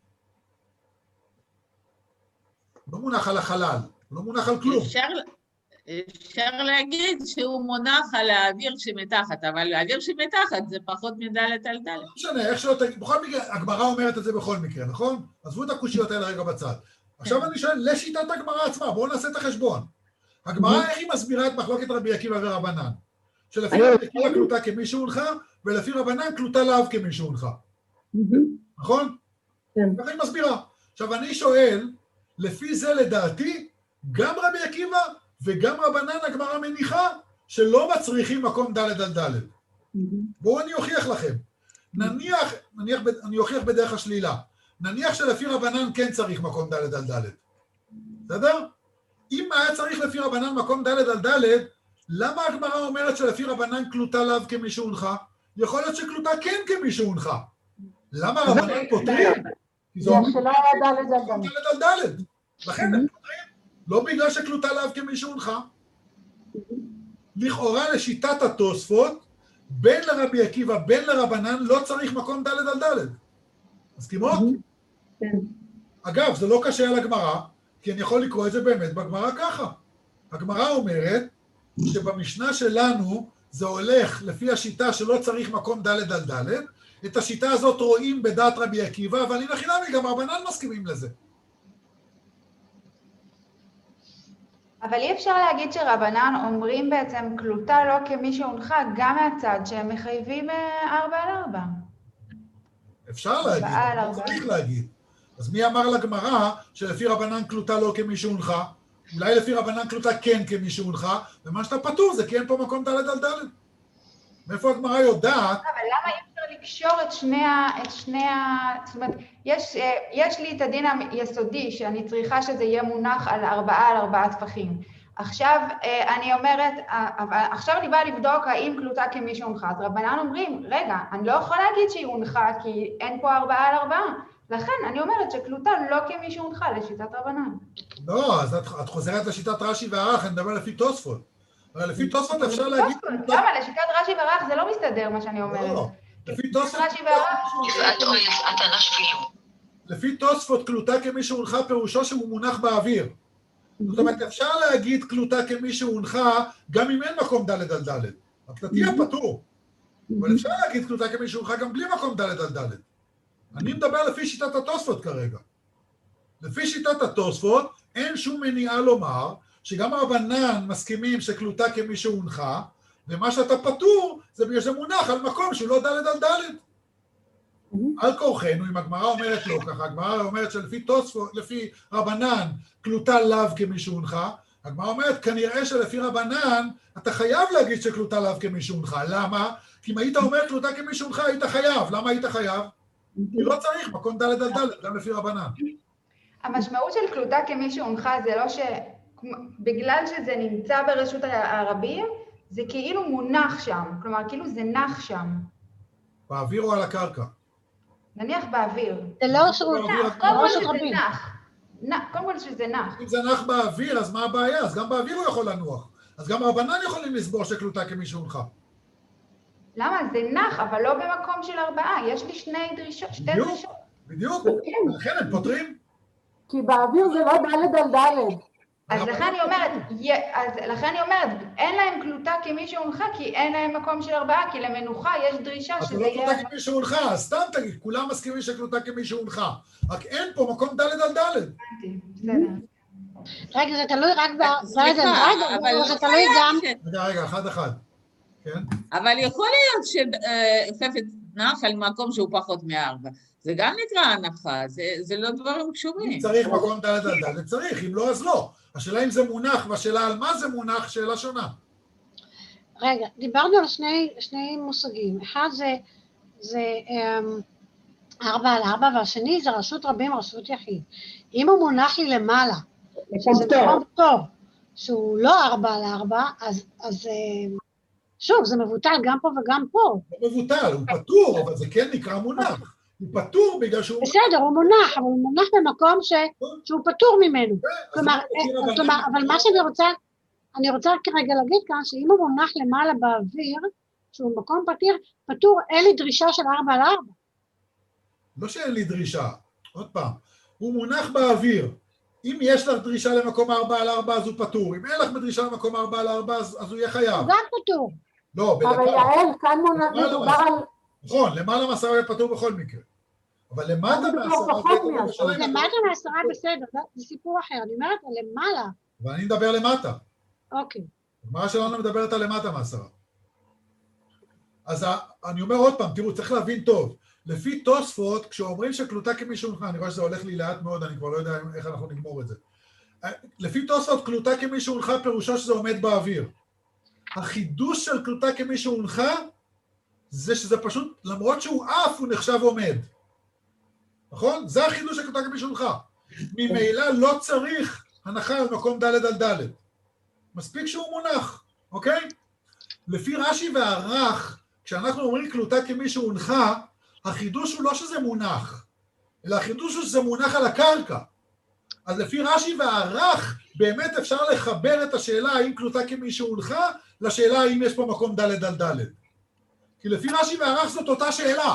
לא מונח על החלל. לא מונח על כלום. אפשר, אפשר להגיד שהוא מונח על האוויר שמתחת, אבל האוויר שמתחת זה פחות מדלת על דלת. לא משנה, איך שלא תגיד, בכל מקרה, הגמרא אומרת את זה בכל מקרה, נכון? עזבו את הקושיות האלה רגע בצד. עכשיו אני שואל, לשיטת הגמרא עצמה, בואו נעשה את החשבון. הגמרא, איך היא מסבירה את מחלוקת רבי עקיבא ורבנן? שלפי רבי עקיבא קלוטה כמי שהונחה, ולפי רבנן קלוטה לאו כמי שהונחה. נכון? כן. ככה היא מסבירה. עכשיו אני שואל, לפי זה לדעתי, גם רבי עקיבא וגם רבנן הגמרא מניחה שלא מצריכים מקום ד' על ד'. בואו אני אוכיח לכם. נניח, נניח, אני אוכיח בדרך השלילה. נניח שלפי רבנן כן צריך מקום ד' על ד'. בסדר? אם היה צריך לפי רבנן מקום ד' על ד', למה הגמרא אומרת שלפי רבנן קלוטה לאו כמי שהונחה? יכול להיות שקלוטה כן כמי שהונחה. למה רבנן פותרים? כי זה אומר שלא היה ד' על ד'. לכן הם פותרים. לא בגלל שקלוטה לאו כמי שהונחה. לכאורה לשיטת התוספות, בין לרבי עקיבא, בין לרבנן, לא צריך מקום ד' על ד'. מסכימות? כן. אגב, זה לא קשה על הגמרא, כי אני יכול לקרוא את זה באמת בגמרא ככה. הגמרא אומרת שבמשנה שלנו זה הולך לפי השיטה שלא צריך מקום ד' על ד', את השיטה הזאת רואים בדעת רבי עקיבא, אבל הנה חינמי, גם רבנן מסכימים לזה. אבל אי אפשר להגיד שרבנן אומרים בעצם קלוטה לא כמי שהונחה, גם מהצד שהם מחייבים ארבע על ארבע. אפשר להגיד, לא צריך להגיד. אז מי אמר לגמרא שלפי רבנן קלוטה לא כמי שהונחה? אולי לפי רבנן קלוטה כן כמי שהונחה, ומה שאתה פטור זה כי אין פה מקום ד' על ד'. מאיפה הגמרא יודעת? אבל למה אי אפשר לקשור את שני ה... את שני ה... זאת אומרת, יש, יש לי את הדין היסודי שאני צריכה שזה יהיה מונח על ארבעה על ארבעה טפחים. עכשיו אני אומרת, עכשיו אני באה לבדוק האם קלוטה כמי שהונחה. אז רבנן אומרים, רגע, אני לא יכולה להגיד שהיא הונחה כי אין פה ארבעה על ארבעה. לכן אני אומרת שקלוטה לא כמי שהונחה לשיטת רבנן. לא, אז את, את חוזרת לשיטת רש"י והערך, אני מדבר לפי תוספות. אבל לפי תוספות אפשר להגיד... למה? לשיטת רש"י והערך זה לא מסתדר מה שאני אומרת. לא, לפי תוספות... רש"י והערך... לפי תוספות קלוטה כמי שהונחה פירושו שהוא מונח באוויר. זאת אומרת, אפשר להגיד קלוטה כמי שהונחה גם אם אין מקום ד' על ד'. אתה תהיה פטור. אבל אפשר להגיד קלוטה כמי שהונחה גם בלי מקום ד' על ד'. אני מדבר לפי שיטת התוספות כרגע. לפי שיטת התוספות אין שום מניעה לומר שגם הרבנן מסכימים שקלוטה כמי שהונחה, ומה שאתה פטור זה בגלל שזה מונח על מקום שהוא לא ד' על ד'. על כורחנו, אם הגמרא אומרת לא ככה, הגמרא אומרת שלפי תוספות, לפי רבנן קלוטה לאו כמי שהונחה, הגמרא אומרת כנראה שלפי רבנן אתה חייב להגיד שקלוטה לאו כמי שהונחה. למה? כי אם היית אומר קלוטה כמי שהונחה היית חייב. למה היית חייב? כי לא צריך מקום ד' על ד', גם לפי רבנן. המשמעות של קלוטה כמי שהונחה זה לא ש... בגלל שזה נמצא ברשות הרבים, זה כאילו מונח שם. כלומר, כאילו זה נח שם. באוויר או על הקרקע? נניח באוויר. זה לא שהוא נח, קודם כל שזה נח. קודם כל שזה נח. אם זה נח באוויר, אז מה הבעיה? אז גם באוויר הוא יכול לנוח. אז גם רבנן יכולים לסבור שקלוטה כמי שהונחה. למה? זה נח, אבל לא במקום של ארבעה. יש לי שני דרישות, שתי דרישות. בדיוק, לכן הם פותרים. כי באוויר זה לא ד' על ד'. אז לכן אני אומרת, אז לכן אני אומרת, אין להם קלוטה כמי שהונחה, כי אין להם מקום של ארבעה, כי למנוחה יש דרישה שזה יהיה... אז לא קלוטה כמי שהונחה, אז סתם תגיד, כולם מסכימים שקלוטה כמי שהונחה. רק אין פה מקום ד' על ד'. בסדר. רגע, זה תלוי רק ב... סליחה, אבל זה תלוי גם... רגע, רגע, אחד אחד. כן? אבל יכול להיות שחפץ נח על מקום שהוא פחות מארבע. זה גם נקרא הנחה, זה לא דברים קשורים. אם צריך מקום ד' על ד', צריך, אם לא, אז לא. השאלה אם זה מונח, והשאלה על מה זה מונח, שאלה שונה. רגע, דיברנו על שני, שני מושגים. אחד זה, זה um, ארבע על ארבע, והשני זה רשות רבים, רשות יחיד. אם הוא מונח לי למעלה, שזה מקום טוב, שהוא לא ארבע על ארבע, אז, אז שוב, זה מבוטל גם פה וגם פה. לא מבוטל, הוא פטור, אבל זה כן נקרא מונח. הוא פטור בגלל שהוא... בסדר, הוא מונח, אבל הוא מונח במקום ש... שהוא פטור ממנו. כלומר, כלומר, אבל מה שאני רוצה, אני רוצה כרגע להגיד כאן, שאם הוא מונח למעלה באוויר, שהוא מקום פתיר, פטור, אין לי דרישה של ארבע על ארבע. לא שאין לי דרישה, עוד פעם, הוא מונח באוויר. אם יש לך דרישה למקום ארבע על ארבע, אז הוא פטור. אם אין לך דרישה למקום ארבע על ארבע, אז, אז הוא יהיה חייב. הוא גם פטור. לא, בדקה. אבל יעל, כאן מדובר על... נכון, למעלה מעשרה יהיה פטור בכל מקרה. אבל למטה מעשרה... למטה מעשרה בסדר, זה סיפור אחר. אני אומרת, למעלה. אבל אני מדבר למטה. אוקיי. מה שלנו מדברת על למטה מעשרה. אז אני אומר עוד פעם, תראו, צריך להבין טוב. לפי תוספות, כשאומרים שקלוטה כמי שהונחה, אני רואה שזה הולך לי לאט מאוד, אני כבר לא יודע איך אנחנו נגמור את זה. לפי תוספות, קלוטה כמי שהונחה, פירושו שזה עומד באוויר. החידוש של קלוטה כמי שהונחה, זה שזה פשוט, למרות שהוא אף, הוא נחשב עומד. נכון? זה החידוש של קלוטה כמי שהונחה. ממילא לא צריך הנחה על מקום ד' על ד'. מספיק שהוא מונח, אוקיי? לפי רש"י והערך, כשאנחנו אומרים קלוטה כמי שהונחה, החידוש הוא לא שזה מונח, אלא החידוש הוא שזה מונח על הקרקע. אז לפי רש"י והערך, באמת אפשר לחבר את השאלה האם קלוטה כמי שהונחה, לשאלה האם יש פה מקום ד' על ד'. כי לפי רש"י והערך זאת אותה שאלה.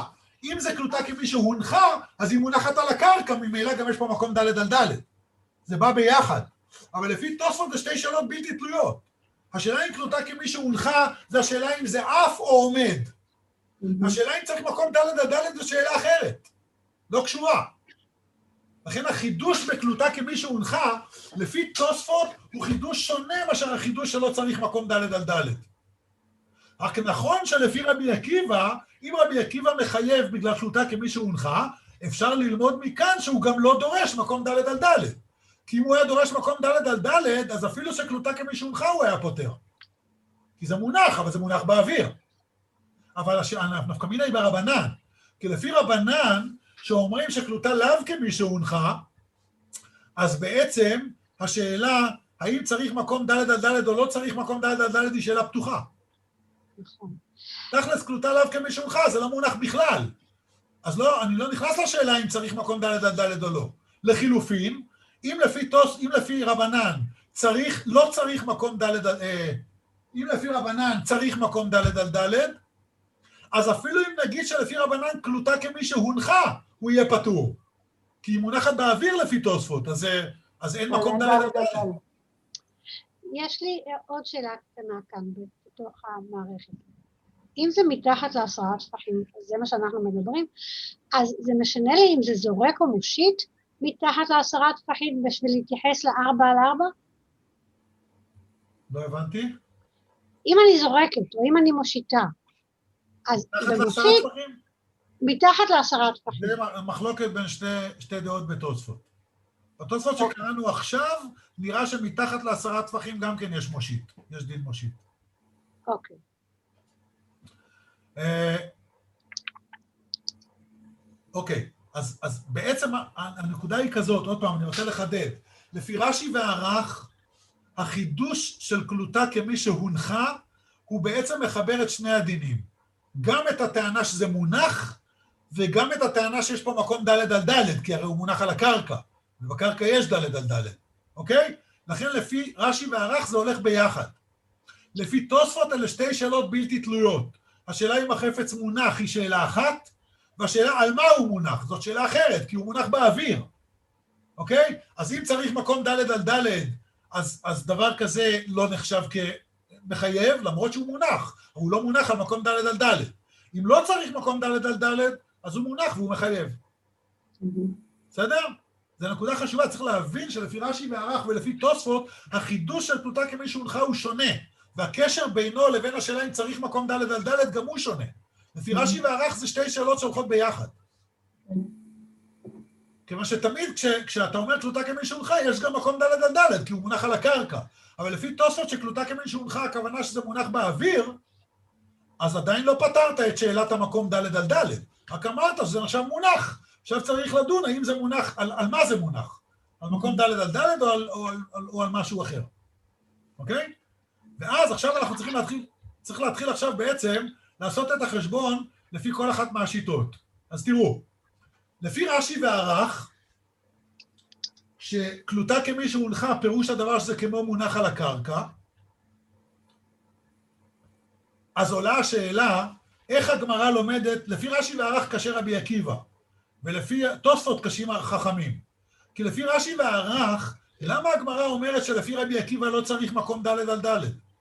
אם זה קלוטה כמי שהונחה, אז היא מונחת על הקרקע, ממילא גם יש פה מקום ד' על ד'. זה בא ביחד. אבל לפי תוספות זה שתי שאלות בלתי תלויות. השאלה אם קלוטה כמי שהונחה, זה השאלה אם זה אף או עומד. השאלה אם צריך מקום ד' על ד' זו שאלה אחרת. לא קשורה. לכן החידוש בקלוטה כמי שהונחה, לפי תוספות, הוא חידוש שונה מאשר החידוש שלא צריך מקום ד' על ד'. רק נכון שלפי רבי עקיבא, אם רבי עקיבא מחייב בגלל קלוטה כמי שהונחה, אפשר ללמוד מכאן שהוא גם לא דורש מקום ד' על ד'. כי אם הוא היה דורש מקום ד' על ד', אז אפילו שקלוטה כמי שהונחה הוא היה פותר. כי זה מונח, אבל זה מונח באוויר. אבל נפקא מינה היא ברבנן. כי לפי רבנן, שאומרים שקלוטה לאו כמי שהונחה, אז בעצם השאלה, האם צריך מקום ד' על ד' או לא צריך מקום ד' על ד' היא שאלה פתוחה. נכון. תכלס קלוטה לאו כמי שהונחה, זה לא מונח בכלל. אז לא, אני לא נכנס לשאלה אם צריך מקום ד' על ד' או לא. לחילופין, אם לפי תוס, אם לפי רבנן צריך, לא צריך מקום ד' אה, אם לפי רבנן צריך מקום ד' על ד', אז אפילו אם נגיד שלפי רבנן קלוטה כמי שהונחה, הוא יהיה פטור. כי היא מונחת באוויר לפי תוספות, אז, אז אין מקום ד' על ד'. יש לי עוד שאלה קטנה כאן בתוך המערכת. אם זה מתחת לעשרה טפחים, זה מה שאנחנו מדברים, אז זה משנה לי אם זה זורק או מושיט מתחת לעשרה טפחים בשביל להתייחס לארבע על ארבע? לא הבנתי. אם אני זורקת או אם אני מושיטה, אז זה מושיט מתחת לעשרה טפחים. זה מחלוקת בין שתי, שתי דעות בתוספות. בתוספות שקראנו עכשיו, נראה שמתחת לעשרה טפחים גם כן יש מושיט, יש דין מושיט. אוקיי. אוקיי, אז, אז בעצם הנקודה היא כזאת, עוד פעם, אני רוצה לחדד. לפי רש"י והר"ח, החידוש של קלוטה כמי שהונחה, הוא בעצם מחבר את שני הדינים. גם את הטענה שזה מונח, וגם את הטענה שיש פה מקום ד' על ד', כי הרי הוא מונח על הקרקע, ובקרקע יש ד' על ד', אוקיי? לכן לפי רש"י והר"ח זה הולך ביחד. לפי תוספות אלה שתי שאלות בלתי תלויות. השאלה אם החפץ מונח היא שאלה אחת, והשאלה על מה הוא מונח, זאת שאלה אחרת, כי הוא מונח באוויר, אוקיי? אז אם צריך מקום ד' על ד', אז, אז דבר כזה לא נחשב כמחייב, למרות שהוא מונח, הוא לא מונח על מקום ד' על ד'. אם לא צריך מקום ד' על ד', אז הוא מונח והוא מחייב. בסדר? זו נקודה חשובה, צריך להבין שלפי רש"י והר"ח ולפי תוספות, החידוש של קלוטה כמי שהונחה הוא שונה, והקשר בינו לבין השאלה אם צריך מקום ד' על ד' גם הוא שונה. לפי רש"י והר"ח זה שתי שאלות שהולכות ביחד. כיוון שתמיד כש, כשאתה אומר קלוטה כמי שהונחה, יש גם מקום ד' על ד', כי הוא מונח על הקרקע. אבל לפי תוספות שקלוטה כמי שהונחה, הכוונה שזה מונח באוויר, אז עדיין לא פתרת את שאלת המקום ד' על ד'. רק אמרת שזה עכשיו מונח. עכשיו צריך לדון האם זה מונח, על, על מה זה מונח. על מקום ד' על ד' או על, או, על, או על משהו אחר. אוקיי? ואז עכשיו אנחנו צריכים להתחיל, צריך להתחיל עכשיו בעצם לעשות את החשבון לפי כל אחת מהשיטות. אז תראו, לפי רש"י והר"ח, שקלוטה כמי שהונחה, פירוש הדבר שזה כמו מונח על הקרקע, אז עולה השאלה, איך הגמרא לומדת, לפי רש"י והר"ח קשה רבי עקיבא, ולפי תוספות קשים החכמים. כי לפי רש"י והר"ח, למה הגמרא אומרת שלפי רבי עקיבא לא צריך מקום ד' על ד'?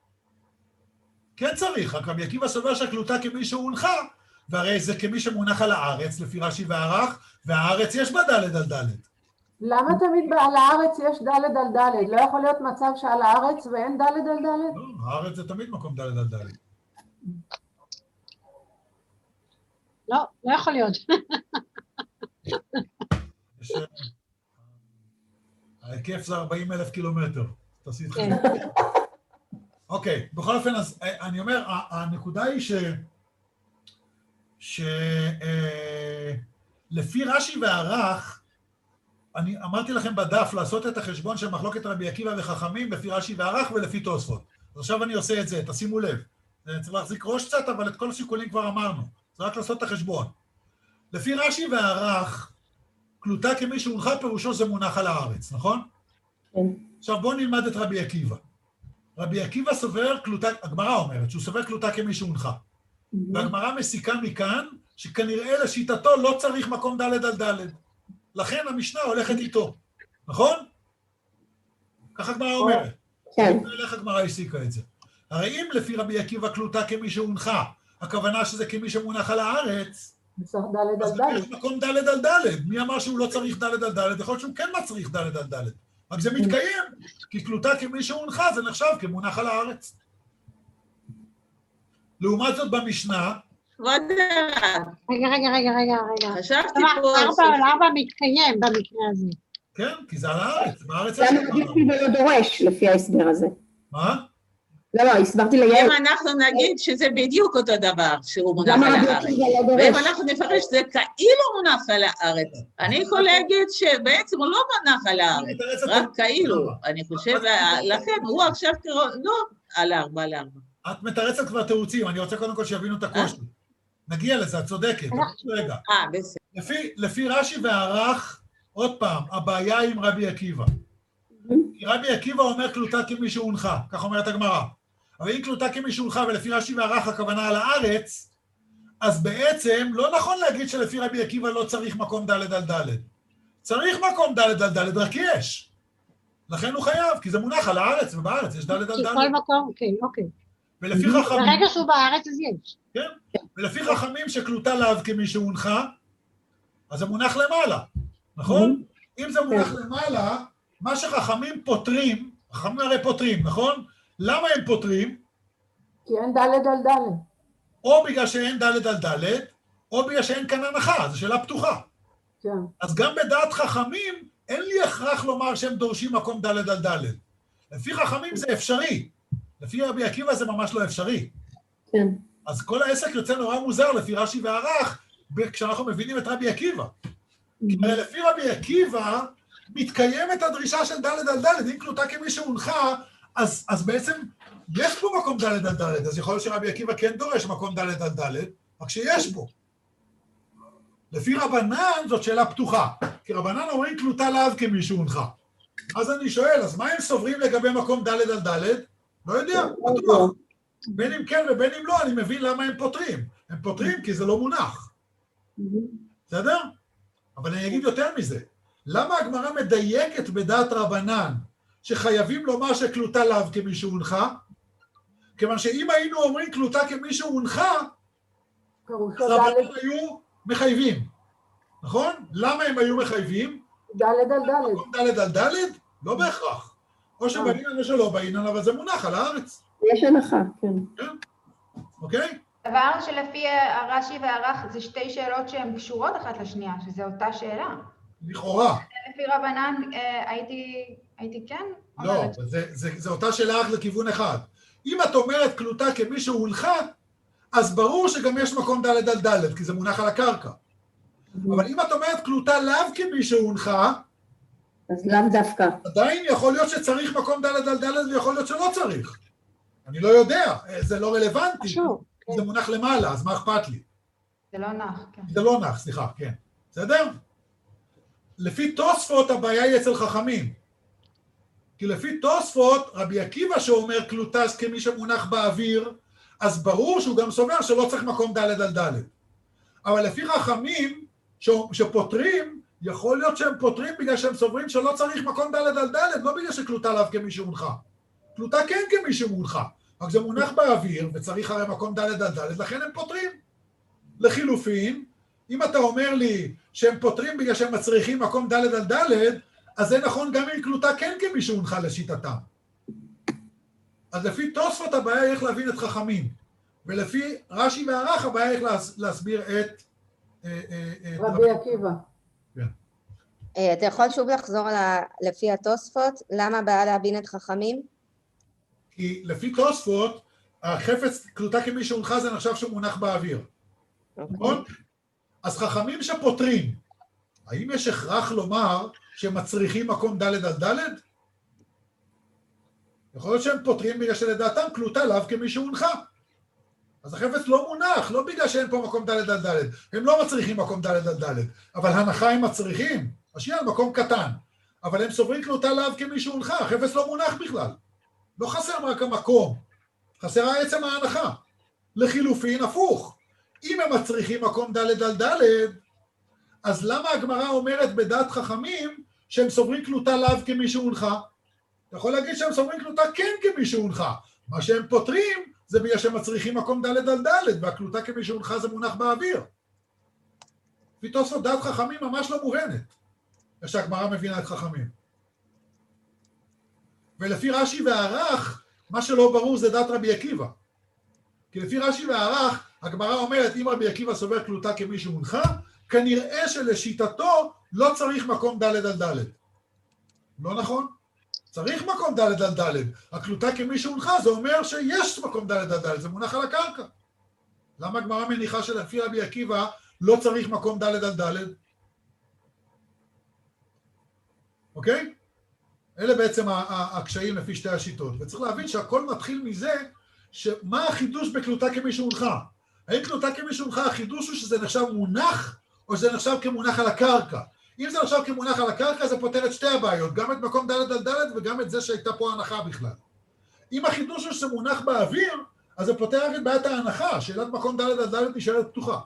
כן צריך, רק רבי עקיבא סובר שהקלוטה כמי שהונחה, והרי זה כמי שמונח על הארץ, לפי רש"י והר"ח, והארץ יש בה ד' על ד'. למה תמיד על הארץ יש ד' על ד'? לא יכול להיות מצב שעל הארץ ואין ד' על ד'? לא, הארץ זה תמיד מקום ד' על ד'. לא, לא יכול להיות. יש... ההיקף זה ארבעים אלף קילומטר. תעשי את זה. אוקיי, בכל אופן, אז אני אומר, הנקודה היא ש... שלפי רש"י והר"ח, אני אמרתי לכם בדף לעשות את החשבון של מחלוקת רבי עקיבא וחכמים לפי רש"י והר"ח ולפי תוספות. אז עכשיו אני עושה את זה, תשימו לב. צריך להחזיק ראש קצת, אבל את כל השיקולים כבר אמרנו. זה רק לעשות את החשבון. לפי רש"י והר"ח, קלוטה כמי שהונחה פירושו זה מונח על הארץ, נכון? כן. עכשיו בואו נלמד את רבי עקיבא. רבי עקיבא סובר קלוטה, הגמרא אומרת שהוא סובר קלוטה כמי שהונחה. והגמרא מסיקה מכאן שכנראה לשיטתו לא צריך מקום ד' על ד'. לכן המשנה הולכת איתו, נכון? ככה הגמרא אומרת. כן. איך הגמרא הסיקה את זה? הרי אם לפי רבי עקיבא קלוטה כמי שהונחה, הכוונה שזה כמי שמונח על הארץ, צריך ד' אז על ד'. יש מקום ד' על ד'. מי אמר שהוא לא צריך ד' על ד'? יכול להיות שהוא כן מצריך ד' על ד'. רק זה מתקיים, כי קלוטה כמי שהונחה זה נחשב כמונח על הארץ. לעומת זאת במשנה, כבוד הרב, רגע, רגע, רגע, רגע, רגע. חשבתי כלומר, פה... ארבע על ארבע מתקיים במקרה הזה. כן, כי זה על הארץ, בארץ יש למה לך. רבי עקיבא לא דורש לפי ההסבר הזה? מה? לא, לא, הסברתי ליעל. אם אנחנו נגיד שזה בדיוק אותו דבר, שהוא מונח למה על רבי הארץ, עקיבא לא ואם דורש? אנחנו נפרש שזה כאילו מונח על הארץ, אני יכול להגיד שבעצם הוא לא מונח על הארץ, רק כאילו, אני חושב, לכן הוא עכשיו לא על ארבע על ארבע. את מתרצת כבר תירוצים, אני רוצה קודם כל שיבינו את הקושי. נגיע לזה, את צודקת. רגע. אה, בסדר. לפי, לפי רש"י והערך, עוד פעם, הבעיה עם רבי עקיבא. כי רבי עקיבא אומר קלוטה כמי שהונחה, כך אומרת הגמרא. אבל אם קלוטה כמי שהונחה ולפי רש"י והערך הכוונה על הארץ, אז בעצם לא נכון להגיד שלפי רבי עקיבא לא צריך מקום ד' על ד'. צריך מקום ד' על ד', רק יש. לכן הוא חייב, כי זה מונח על הארץ, ובארץ יש ד' על ד'. כי כל מקום, כן, אוקיי. ולפי חכמים... ברגע שהוא בארץ אז יש. כן, ולפי חכמים שקלוטה לאו כמי שהונחה, אז זה מונח למעלה, נכון? אם זה מונח למעלה, מה שחכמים פותרים, חכמים הרי פותרים, נכון? למה הם פותרים? כי אין ד' על ד'. או בגלל שאין ד' על ד', או בגלל שאין כאן הנחה, זו שאלה פתוחה. כן. אז גם בדעת חכמים, אין לי הכרח לומר שהם דורשים מקום ד' על ד'. לפי חכמים זה אפשרי. לפי רבי עקיבא זה ממש לא אפשרי. כן. אז כל העסק יוצא נורא מוזר לפי רש"י והערך, כשאנחנו מבינים את רבי עקיבא. כי לפי רבי עקיבא, מתקיימת הדרישה של ד' על ד', אם קלוטה כמי שהונחה, אז, אז בעצם יש פה מקום ד' על ד', אז יכול להיות שרבי עקיבא כן דורש מקום ד' על ד', רק שיש פה. לפי רבנן זאת שאלה פתוחה, כי רבנן אומרים קלוטה לאו כמי שהונחה. אז אני שואל, אז מה הם סוברים לגבי מקום ד' על ד'? לא יודע, בטוח. בין אם כן ובין אם לא, אני מבין למה הם פותרים. הם פותרים כי זה לא מונח. בסדר? אבל אני אגיד יותר מזה. למה הגמרא מדייקת בדעת רבנן שחייבים לומר שקלוטה לאו כמי שהונחה? כיוון שאם היינו אומרים קלוטה כמי שהונחה, רבנן היו מחייבים. נכון? למה הם היו מחייבים? ד' על ד'. ד' על ד'? לא בהכרח. או שבעניין או שלא בעניין, אבל זה מונח על הארץ. יש הנחה, כן. כן, אוקיי? דבר שלפי הרש"י והערך זה שתי שאלות שהן קשורות אחת לשנייה, שזו אותה שאלה. לכאורה. לפי רבנן הייתי, הייתי כן? לא, זה, זה, זה אותה שאלה רק לכיוון אחד. אם את אומרת קלוטה כמי שהונחה, אז ברור שגם יש מקום ד' על ד', כי זה מונח על הקרקע. אבל אם את אומרת קלוטה לאו כמי שהונחה, אז לאו דווקא. עדיין יכול להיות שצריך מקום ד' על ד' ויכול להיות שלא צריך. אני לא יודע, זה לא רלוונטי. חשוב. זה מונח למעלה, אז מה אכפת לי? זה לא נח, כן. זה לא נח, סליחה, כן. בסדר? לפי תוספות הבעיה היא אצל חכמים. כי לפי תוספות, רבי עקיבא שאומר קלוטה כמי שמונח באוויר, אז ברור שהוא גם סובר שלא צריך מקום ד' על ד'. אבל לפי חכמים שפותרים, יכול להיות שהם פותרים בגלל שהם סוברים שלא צריך מקום ד' על ד', לא בגלל שקלוטה לאו כמי שהונחה. קלוטה כן כמי שהונחה, רק זה מונח באוויר וצריך הרי מקום ד' על ד', לכן הם פותרים. לחילופין, אם אתה אומר לי שהם פותרים בגלל שהם מצריכים מקום ד' על ד', אז זה נכון גם אם קלוטה כן כמי שהונחה לשיטתם. אז לפי תוספות הבעיה היא איך להבין את חכמים, ולפי רש"י והערך הבעיה היא איך להסביר את... רבי עקיבא. אתה יכול שוב לחזור לפי התוספות? למה הבעיה להבין את חכמים? כי לפי תוספות, החפץ קלוטה כמי שהונחה זה נחשב שהוא מונח באוויר. נכון? אז חכמים שפותרים, האם יש הכרח לומר שהם מצריכים מקום ד' על ד'? יכול להיות שהם פותרים בגלל שלדעתם קלוטה לאו כמי שהונחה. אז החפץ לא מונח, לא בגלל שאין פה מקום ד' על ד', הם לא מצריכים מקום ד' על ד', אבל הנחה הם מצריכים, אז שיהיה מקום קטן, אבל הם סוברים קלוטה לאו כמי שהונחה, החפץ לא מונח בכלל. לא חסר רק המקום, חסרה עצם ההנחה. לחילופין, הפוך. אם הם מצריכים מקום ד' על ד', אז למה הגמרא אומרת בדעת חכמים שהם סוברים קלוטה לאו כמי שהונחה? אתה יכול להגיד שהם סוברים קלוטה כן כמי שהונחה. מה שהם פותרים זה בגלל שהם מצריכים מקום ד' על ד', והקלוטה כמי שהונחה זה מונח באוויר. ותוספות דעת חכמים ממש לא מובנת, כשהגמרא מבינה את חכמים. ולפי רש"י והר"ח, מה שלא ברור זה דעת רבי עקיבא. כי לפי רש"י והר"ח, הגמרא אומרת, אם רבי עקיבא סובר קלוטה כמי שהונחה, כנראה שלשיטתו לא צריך מקום ד' על ד'. לא נכון? צריך מקום ד' על ד'. הקלוטה כמי שהונחה, זה אומר שיש מקום ד' על ד', זה מונח על הקרקע. למה הגמרא מניחה שלפי רבי עקיבא לא צריך מקום ד' על ד'? אוקיי? אלה בעצם הקשיים לפי שתי השיטות. וצריך להבין שהכל מתחיל מזה, שמה החידוש בקלוטה כמי שהונחה? האם קלוטה כמי שהונחה, החידוש הוא שזה נחשב מונח, או שזה נחשב כמונח על הקרקע? אם זה נחשב כמונח על הקרקע, זה פותר את שתי הבעיות, גם את מקום ד' על ד' וגם את זה שהייתה פה הנחה בכלל. אם החידוש הוא שזה מונח באוויר, אז זה פותר רק את בעיית ההנחה, שאלת מקום ד' על ד' נשארת פתוחה.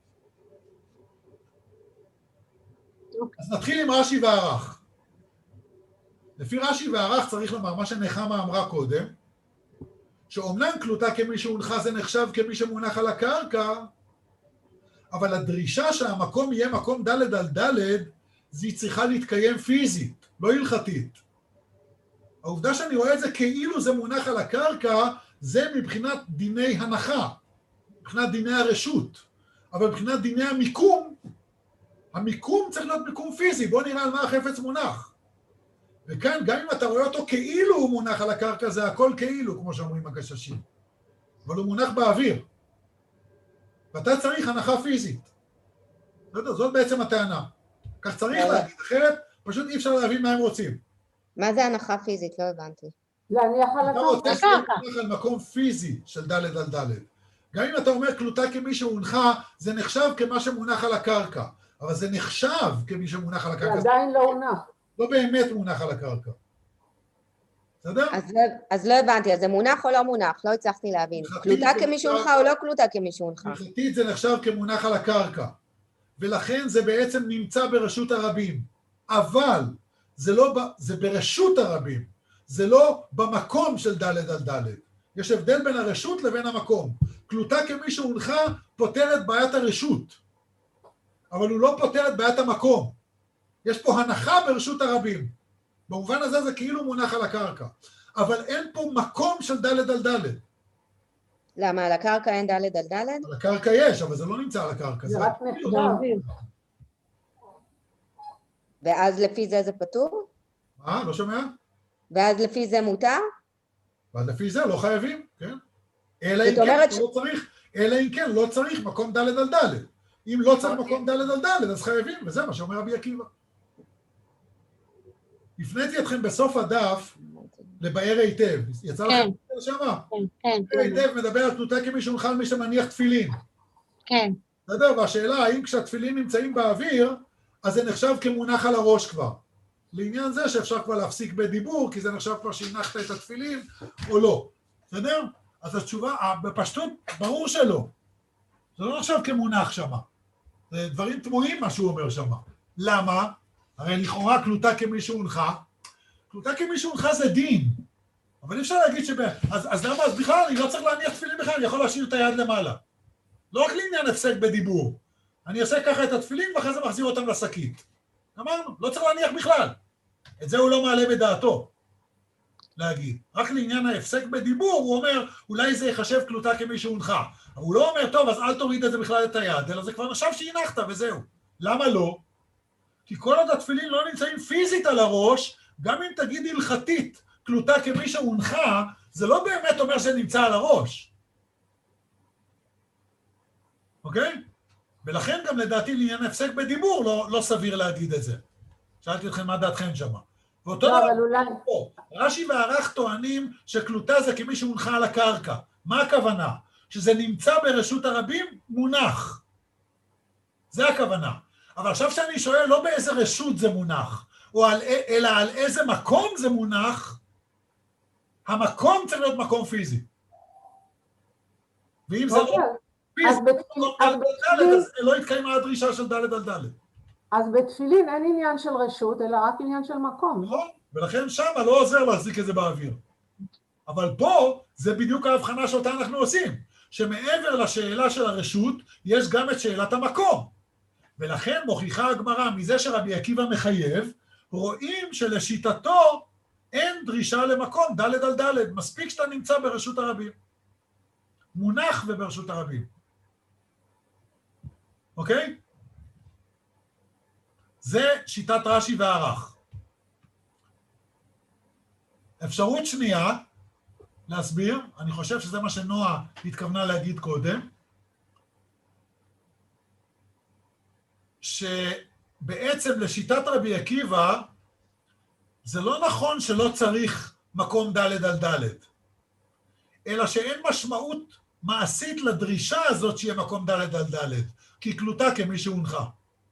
אז נתחיל עם רש"י והר"ח. לפי רש"י והר"ח צריך לומר, מה שנחמה אמרה קודם, שאומנם קלוטה כמי שהונחה זה נחשב כמי שמונח על הקרקע, אבל הדרישה שהמקום יהיה מקום ד' על ד', זה צריכה להתקיים פיזית, לא הלכתית. העובדה שאני רואה את זה כאילו זה מונח על הקרקע, זה מבחינת דיני הנחה, מבחינת דיני הרשות, אבל מבחינת דיני המיקום, המיקום צריך להיות מיקום פיזי, בוא נראה על מה החפץ מונח. וכאן, גם אם אתה רואה אותו כאילו הוא מונח על הקרקע, זה הכל כאילו, כמו שאומרים הגששים. אבל הוא מונח באוויר. ואתה צריך הנחה פיזית. זאת בעצם הטענה. כך צריך להגיד, אחרת פשוט אי אפשר להבין מה הם רוצים. מה זה הנחה פיזית? לא הבנתי. להניח על אתה רוצה הקרקע. להניח על מקום פיזי של ד' על ד'. גם אם אתה אומר קלוטה כמי שהונחה, זה נחשב כמה שמונח על הקרקע. אבל זה נחשב כמי שמונח על הקרקע. זה עדיין לא הונח. לא באמת מונח על הקרקע. בסדר? אז לא, אז לא הבנתי, אז זה מונח או לא מונח? לא הצלחתי להבין. קלוטה כמי שהונחה או לא קלוטה כמי שהונחה? הלכתית זה נחשב כמונח על הקרקע, ולכן זה בעצם נמצא ברשות הרבים. אבל זה לא, זה ברשות הרבים, זה לא במקום של ד' על ד'. יש הבדל בין הרשות לבין המקום. קלוטה כמי שהונחה פותר את בעיית הרשות, אבל הוא לא פותר את בעיית המקום. יש פה הנחה ברשות הרבים. במובן הזה זה כאילו מונח על הקרקע. אבל אין פה מקום של ד' על ד'. למה? על הקרקע אין ד' על ד'? על הקרקע יש, אבל זה לא נמצא על הקרקע. זה רק נחשב. ואז לפי זה זה פטור? מה? לא שומע? ואז לפי זה מותר? ואז לפי זה לא חייבים, כן? אלא אם כן, לא צריך, אלא אם כן, לא צריך מקום ד' על ד'. אם לא צריך מקום ד' על ד', אז חייבים, וזה מה שאומר רבי עקיבא. הפניתי אתכם בסוף הדף לבאר היטב. יצא לכם שמה? כן, כן. באר היטב מדבר על קלוטה כמי שהונחה על מי שמניח תפילין. כן. בסדר? והשאלה, האם כשהתפילין נמצאים באוויר, אז זה נחשב כמונח על הראש כבר. לעניין זה שאפשר כבר להפסיק בדיבור, כי זה נחשב כבר שהנחת את התפילין, או לא. בסדר? אז התשובה, בפשטות, ברור שלא. זה לא נחשב כמונח שמה. זה דברים תמוהים מה שהוא אומר שמה. למה? הרי לכאורה קלוטה כמי שהונחה, קלוטה כמי שהונחה זה דין. אבל אי אפשר להגיד שב... אז, אז למה? אז בכלל אני לא צריך להניח תפילין בכלל, אני יכול להשאיר את היד למעלה. לא רק לעניין הפסק בדיבור. אני עושה ככה את התפילין ואחרי זה מחזיר אותם לשקית. אמרנו, לא צריך להניח בכלל. את זה הוא לא מעלה בדעתו. להגיד. רק לעניין ההפסק בדיבור, הוא אומר, אולי זה יחשב קלוטה כמי שהונחה. אבל הוא לא אומר, טוב, אז אל תוריד את זה בכלל את היד, אלא זה כבר נחשב שהנחת וזהו. למה לא? כי כל עוד התפילין לא נמצאים פיזית על הראש, גם אם תגיד הלכתית, קלוטה כמי שהונחה, זה לא באמת אומר שזה נמצא על הראש. אוקיי? ולכן גם לדעתי לעניין הפסק בדיבור לא, לא סביר להגיד את זה. שאלתי אתכם מה דעתכם שמה. ואותו לא, דבר, אבל אולי... פה, רש"י והר"ח טוענים שקלוטה זה כמי שהונחה על הקרקע. מה הכוונה? שזה נמצא ברשות הרבים, מונח. זה הכוונה. אבל עכשיו שאני שואל לא באיזה רשות זה מונח, או על, אלא על איזה מקום זה מונח, המקום צריך להיות מקום פיזי. ואם זה לא אז בתפילין... לא התקיימה הדרישה של ד' על ד'. אז בתפילין אין עניין של רשות, אלא רק עניין של מקום. נכון, ולכן שם לא עוזר להחזיק את זה באוויר. אבל פה זה בדיוק ההבחנה שאותה אנחנו עושים, שמעבר לשאלה של הרשות, יש גם את שאלת המקום. ולכן מוכיחה הגמרא מזה שרבי עקיבא מחייב, רואים שלשיטתו אין דרישה למקום, ד' על ד', מספיק שאתה נמצא ברשות הרבים. מונח וברשות הרבים. אוקיי? זה שיטת רש"י והר"ח. אפשרות שנייה, להסביר, אני חושב שזה מה שנועה התכוונה להגיד קודם, שבעצם לשיטת רבי עקיבא, זה לא נכון שלא צריך מקום ד' על ד', אלא שאין משמעות מעשית לדרישה הזאת שיהיה מקום ד' על ד', כי קלוטה כמי שהונחה.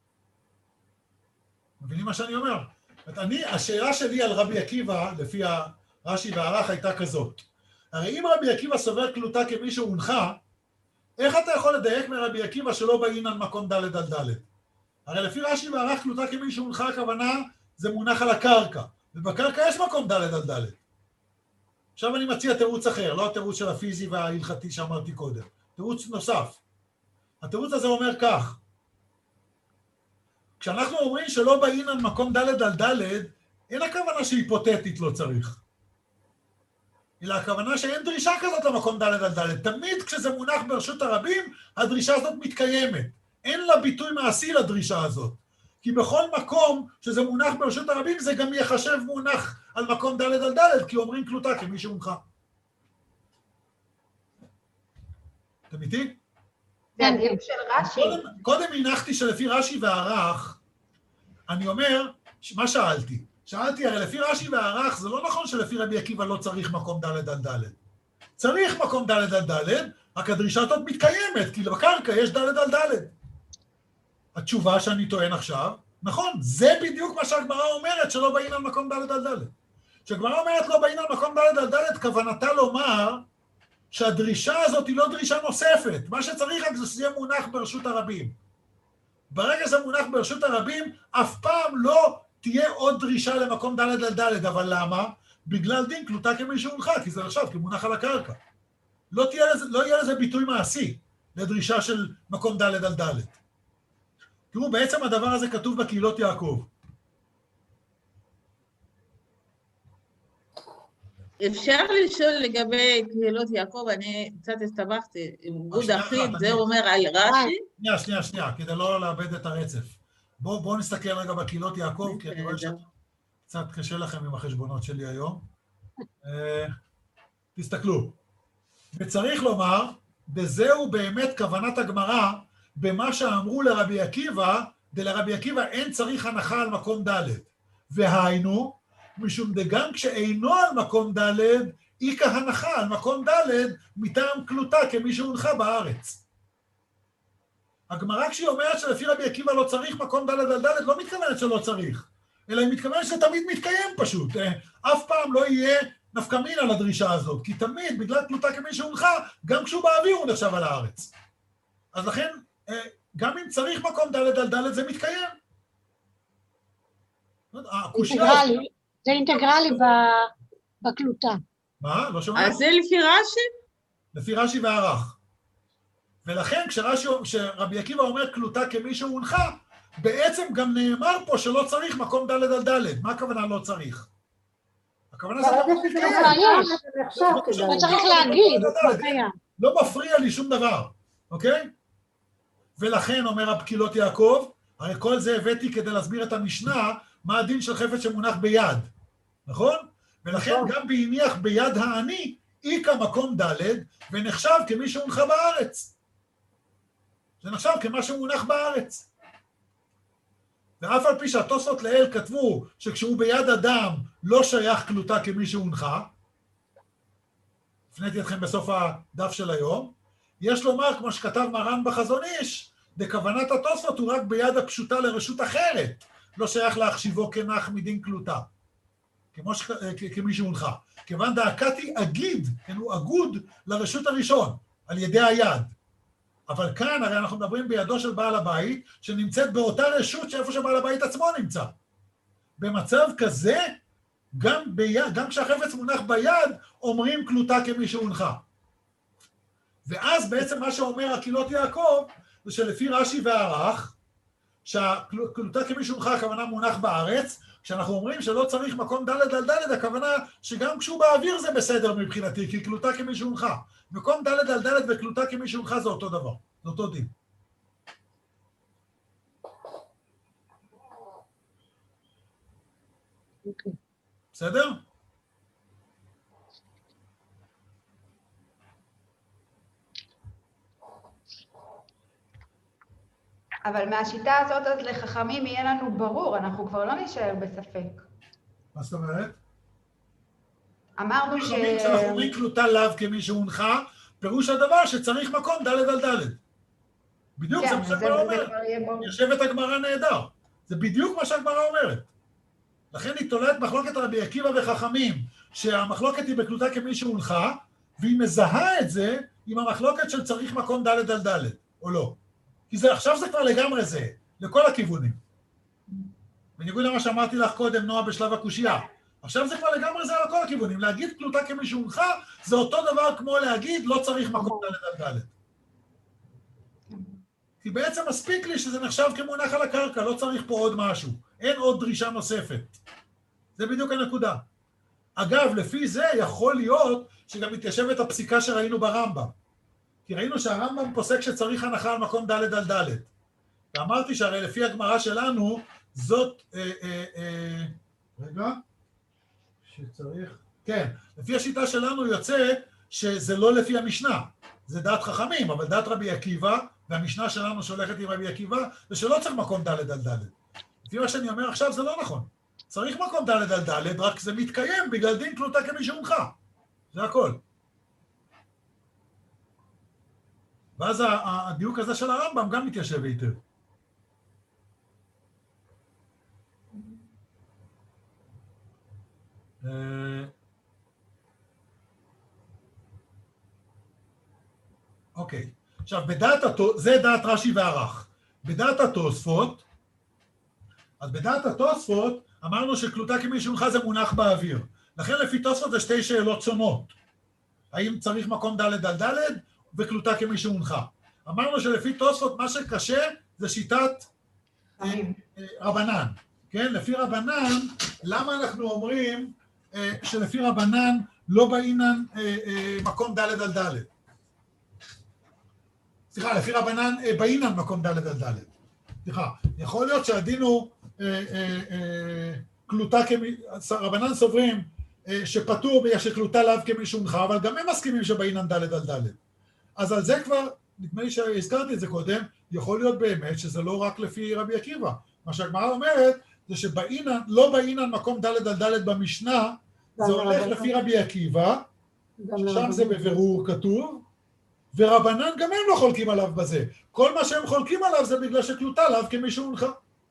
מבינים מה שאני אומר? אני, השאלה שלי על רבי עקיבא, לפי הרש"י והר"ח, הייתה כזאת. הרי אם רבי עקיבא סובר קלוטה כמי שהונחה, איך אתה יכול לדייק מרבי עקיבא שלא באין על מקום ד' על ד'? הרי לפי רש"י והר"ח קלוטה כמי שהונחה, הכוונה זה מונח על הקרקע, ובקרקע יש מקום ד' על ד'. עכשיו אני מציע תירוץ אחר, לא התירוץ של הפיזי וההלכתי שאמרתי קודם, תירוץ נוסף. התירוץ הזה אומר כך, כשאנחנו אומרים שלא באין על מקום ד' על ד', אין הכוונה שהיפותטית לא צריך. אלא הכוונה שאין דרישה כזאת למקום ד' על ד'. תמיד כשזה מונח ברשות הרבים, הדרישה הזאת מתקיימת. אין לה ביטוי מעשי לדרישה הזאת. כי בכל מקום שזה מונח ברשות הרבים, זה גם יחשב מונח על מקום ד' על ד', כי אומרים קלוטה כמי שהונחה. אתם איתי? זה הדיוק של רש"י. קודם, קודם הנחתי שלפי רש"י והר"ח, אני אומר, מה שאלתי? שאלתי, הרי לפי רש"י והר"ח, זה לא נכון שלפי רבי עקיבא לא צריך מקום ד' על ד'. צריך מקום ד' על ד', רק הדרישה הזאת מתקיימת, כי בקרקע יש ד' על ד'. התשובה שאני טוען עכשיו, נכון, זה בדיוק מה שהגמרא אומרת, שלא באין על מקום ד' על ד'. כשהגמרא אומרת לא באין על מקום ד' על ד', כוונתה לומר שהדרישה הזאת היא לא דרישה נוספת. מה שצריך רק זה שיהיה מונח ברשות הרבים. ברגע שזה מונח ברשות הרבים, אף פעם לא תהיה עוד דרישה למקום ד' על ד', אבל למה? בגלל דין קלוטה כמי שהונחה, כי זה נחשב כמונח על הקרקע. לא תהיה לזה, לא יהיה לזה ביטוי מעשי לדרישה של מקום ד' על ד'. תראו, בעצם הדבר הזה כתוב בקהילות יעקב. אפשר לשאול לגבי קהילות יעקב, אני קצת הסתבכתי, עם גוד אחיד, זה אומר על רש"י? שנייה, שנייה, שנייה, כדי לא לאבד את הרצף. בואו בוא נסתכל רגע בקהילות יעקב, כי אני רואה שקצת קשה לכם עם החשבונות שלי היום. תסתכלו. וצריך לומר, וזהו באמת כוונת הגמרא, במה שאמרו לרבי עקיבא, דלרבי עקיבא אין צריך הנחה על מקום ד'. והיינו, משום דגם כשאינו על מקום ד', אי כהנחה על מקום ד' מטעם קלוטה כמי שהונחה בארץ. הגמרא כשהיא אומרת שלפי רבי עקיבא לא צריך מקום ד' על ד', לא מתכוונת שלא צריך, אלא היא מתכוונת שתמיד מתקיים פשוט. אף פעם לא יהיה נפקא מינה לדרישה הזאת, כי תמיד, בגלל קלוטה כמי שהונחה, גם כשהוא באוויר הוא נחשב על הארץ. אז לכן, גם אם צריך מקום ד' על ד' זה מתקיים. אינטגרלי, זה אינטגרלי בקלוטה. מה? לא שומע? אז זה לפי רש"י? לפי רש"י והר"ח. ולכן כשרבי עקיבא אומר קלוטה כמי שהונחה, בעצם גם נאמר פה שלא צריך מקום ד' על ד'. מה הכוונה לא צריך? הכוונה זה לא צריך להגיד, לא מפריע לי שום דבר, אוקיי? ולכן אומר הפקילות יעקב, הרי כל זה הבאתי כדי להסביר את המשנה, מה הדין של חפץ שמונח ביד, נכון? ולכן גם בהניח ביד העני, איקה מקום ד' ונחשב כמי שהונחה בארץ. זה נחשב כמה שמונח בארץ. ואף על פי שהתוספות לאל כתבו שכשהוא ביד אדם לא שייך קלוטה כמי שהונחה, הפניתי אתכם בסוף הדף של היום, יש לומר, כמו שכתב מרן בחזון איש, בכוונת התוספות הוא רק ביד הפשוטה לרשות אחרת, לא שייך להחשיבו כנח מדין קלוטה, כמו ש... כמי שהונחה. כיוון דאקתי אגיד, כן, הוא אגוד לרשות הראשון, על ידי היד. אבל כאן הרי אנחנו מדברים בידו של בעל הבית, שנמצאת באותה רשות שאיפה שבעל הבית עצמו נמצא. במצב כזה, גם, ביד, גם כשהחפץ מונח ביד, אומרים קלוטה כמי שהונחה. ואז בעצם מה שאומר הקהילות יעקב, זה שלפי רש"י והערך, שהקלוטה כמי שהונחה הכוונה מונח בארץ, כשאנחנו אומרים שלא צריך מקום ד' על ד', הכוונה שגם כשהוא באוויר זה בסדר מבחינתי, כי קלוטה כמי שהונחה. מקום ד' על ד' וקלוטה כמי שהונחה זה אותו דבר, זה אותו דין. אוקיי. בסדר? אבל מהשיטה הזאת אז לחכמים יהיה לנו ברור, אנחנו כבר לא נשאר בספק. מה זאת אומרת? אמרנו ש... כשאנחנו אומרים קלוטה לאו כמי שהונחה, פירוש הדבר שצריך מקום ד' על ד'. בדיוק זה מה שהגמרא אומרת. יושבת הגמרא נהדר. זה בדיוק מה שהגמרא אומרת. לכן היא תולדת מחלוקת רבי עקיבא וחכמים, שהמחלוקת היא בקלוטה כמי שהונחה, והיא מזהה את זה עם המחלוקת של צריך מקום ד' על ד', או לא. כי זה, עכשיו זה כבר לגמרי זה, לכל הכיוונים. בניגוד למה שאמרתי לך קודם, נועה, בשלב הקושייה. עכשיו זה כבר לגמרי זה על כל הכיוונים. להגיד קלוטה כמי שהונחה, זה אותו דבר כמו להגיד לא צריך מקום ד' על ד'. כי בעצם מספיק לי שזה נחשב כמונח על הקרקע, לא צריך פה עוד משהו. אין עוד דרישה נוספת. זה בדיוק הנקודה. אגב, לפי זה יכול להיות שגם מתיישבת הפסיקה שראינו ברמב"ם. כי ראינו שהרמב"ם פוסק שצריך הנחה על מקום ד' על ד'. ואמרתי שהרי לפי הגמרא שלנו, זאת... אה, אה, אה, רגע, שצריך... כן, לפי השיטה שלנו יוצא שזה לא לפי המשנה. זה דעת חכמים, אבל דעת רבי עקיבא, והמשנה שלנו שהולכת עם רבי עקיבא, זה שלא צריך מקום ד' על ד'. לפי מה שאני אומר עכשיו זה לא נכון. צריך מקום ד' על ד', רק זה מתקיים בגלל דין קלוטה כמי שהונחה. זה הכל. ואז הדיוק הזה של הרמב"ם גם מתיישב היטב. אוקיי. עכשיו, בדעת, זה דעת רש"י והערך. בדעת התוספות, אז בדעת התוספות אמרנו שקלוטה כמי שהונחה זה מונח באוויר. לכן לפי תוספות זה שתי שאלות שונות. האם צריך מקום ד' על ד' וקלוטה כמי שהונחה. אמרנו שלפי תוספות מה שקשה זה שיטת רבנן. כן? לפי רבנן, למה אנחנו אומרים שלפי רבנן לא באינן מקום ד' על ד'? סליחה, לפי רבנן באינן מקום ד' על ד'. סליחה, יכול להיות שהדין הוא קלוטה כמי, רבנן סוברים שפטור בגלל שקלוטה לאו כמי שהונחה, אבל גם הם מסכימים שבאינן ד' על ד'. אז על זה כבר, נדמה לי שהזכרתי את זה קודם, יכול להיות באמת שזה לא רק לפי רבי עקיבא. מה שהגמרא אומרת זה שבאינן, לא באינן מקום ד' על ד' במשנה, זה הולך לפי רבי עקיבא, ששם זה בבירור כתוב, ורבנן גם הם לא חולקים עליו בזה. כל מה שהם חולקים עליו זה בגלל שקלוטה לאו כמי שהונחה.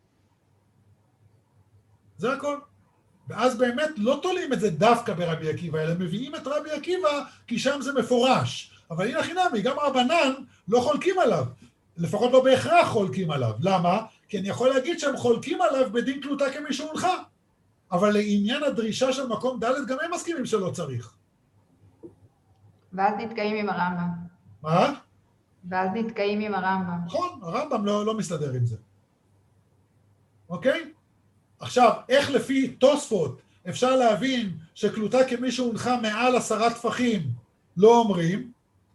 זה הכל. ואז באמת לא תולים את זה דווקא ברבי עקיבא, אלא מביאים את רבי עקיבא כי שם זה מפורש. אבל הנה חינמי, גם רבנן לא חולקים עליו. לפחות לא בהכרח חולקים עליו. למה? כי אני יכול להגיד שהם חולקים עליו בדין קלוטה כמי שהונחה. אבל לעניין הדרישה של מקום ד' גם הם מסכימים שלא צריך. ואז נתקעים עם הרמב"ם. מה? ואז נתקעים עם הרמב"ם. נכון, הרמב"ם לא, לא מסתדר עם זה. אוקיי? עכשיו, איך לפי תוספות אפשר להבין שקלוטה כמי שהונחה מעל עשרה טפחים לא אומרים?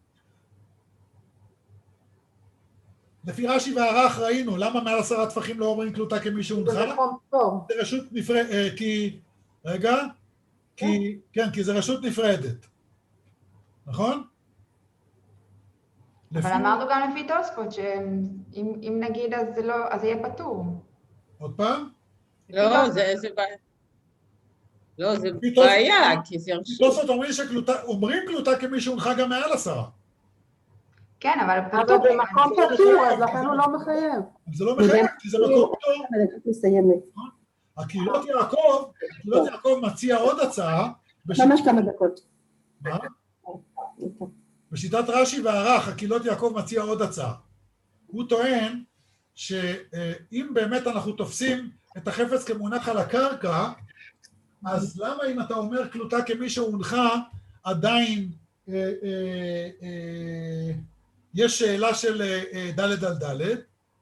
לפי רש"י והערך ראינו, למה מעל עשרה טפחים לא אומרים קלוטה כמי שהונחה? זה רשות נפרדת, כי... רגע? כי... כן, כי זה רשות נפרדת. נכון? אבל לפי... אמרנו גם לפי תוספות, שאם נגיד אז זה לא, אז זה יהיה פטור. עוד פעם? לא, זה, זה בעיה. לא, זה בעיה, כי זה רשות. תוספות אומרים שקלוטה, אומרים קלוטה כמי שהונחה גם מעל עשרה. כן, אבל אבל במקום פטור, אז לכן הוא לא מחייב. זה לא מחייב, כי זה מקום פטור. הקהילות יעקב, הקהילות יעקב מציע עוד הצעה. ממש כמה דקות. מה? בשיטת רש"י והערך, הקהילות יעקב מציע עוד הצעה. הוא טוען שאם באמת אנחנו תופסים את החפץ כמונח על הקרקע, אז למה אם אתה אומר קלוטה כמי שהונחה, עדיין אה, אה, אה, יש שאלה של אה, ד' על ד'?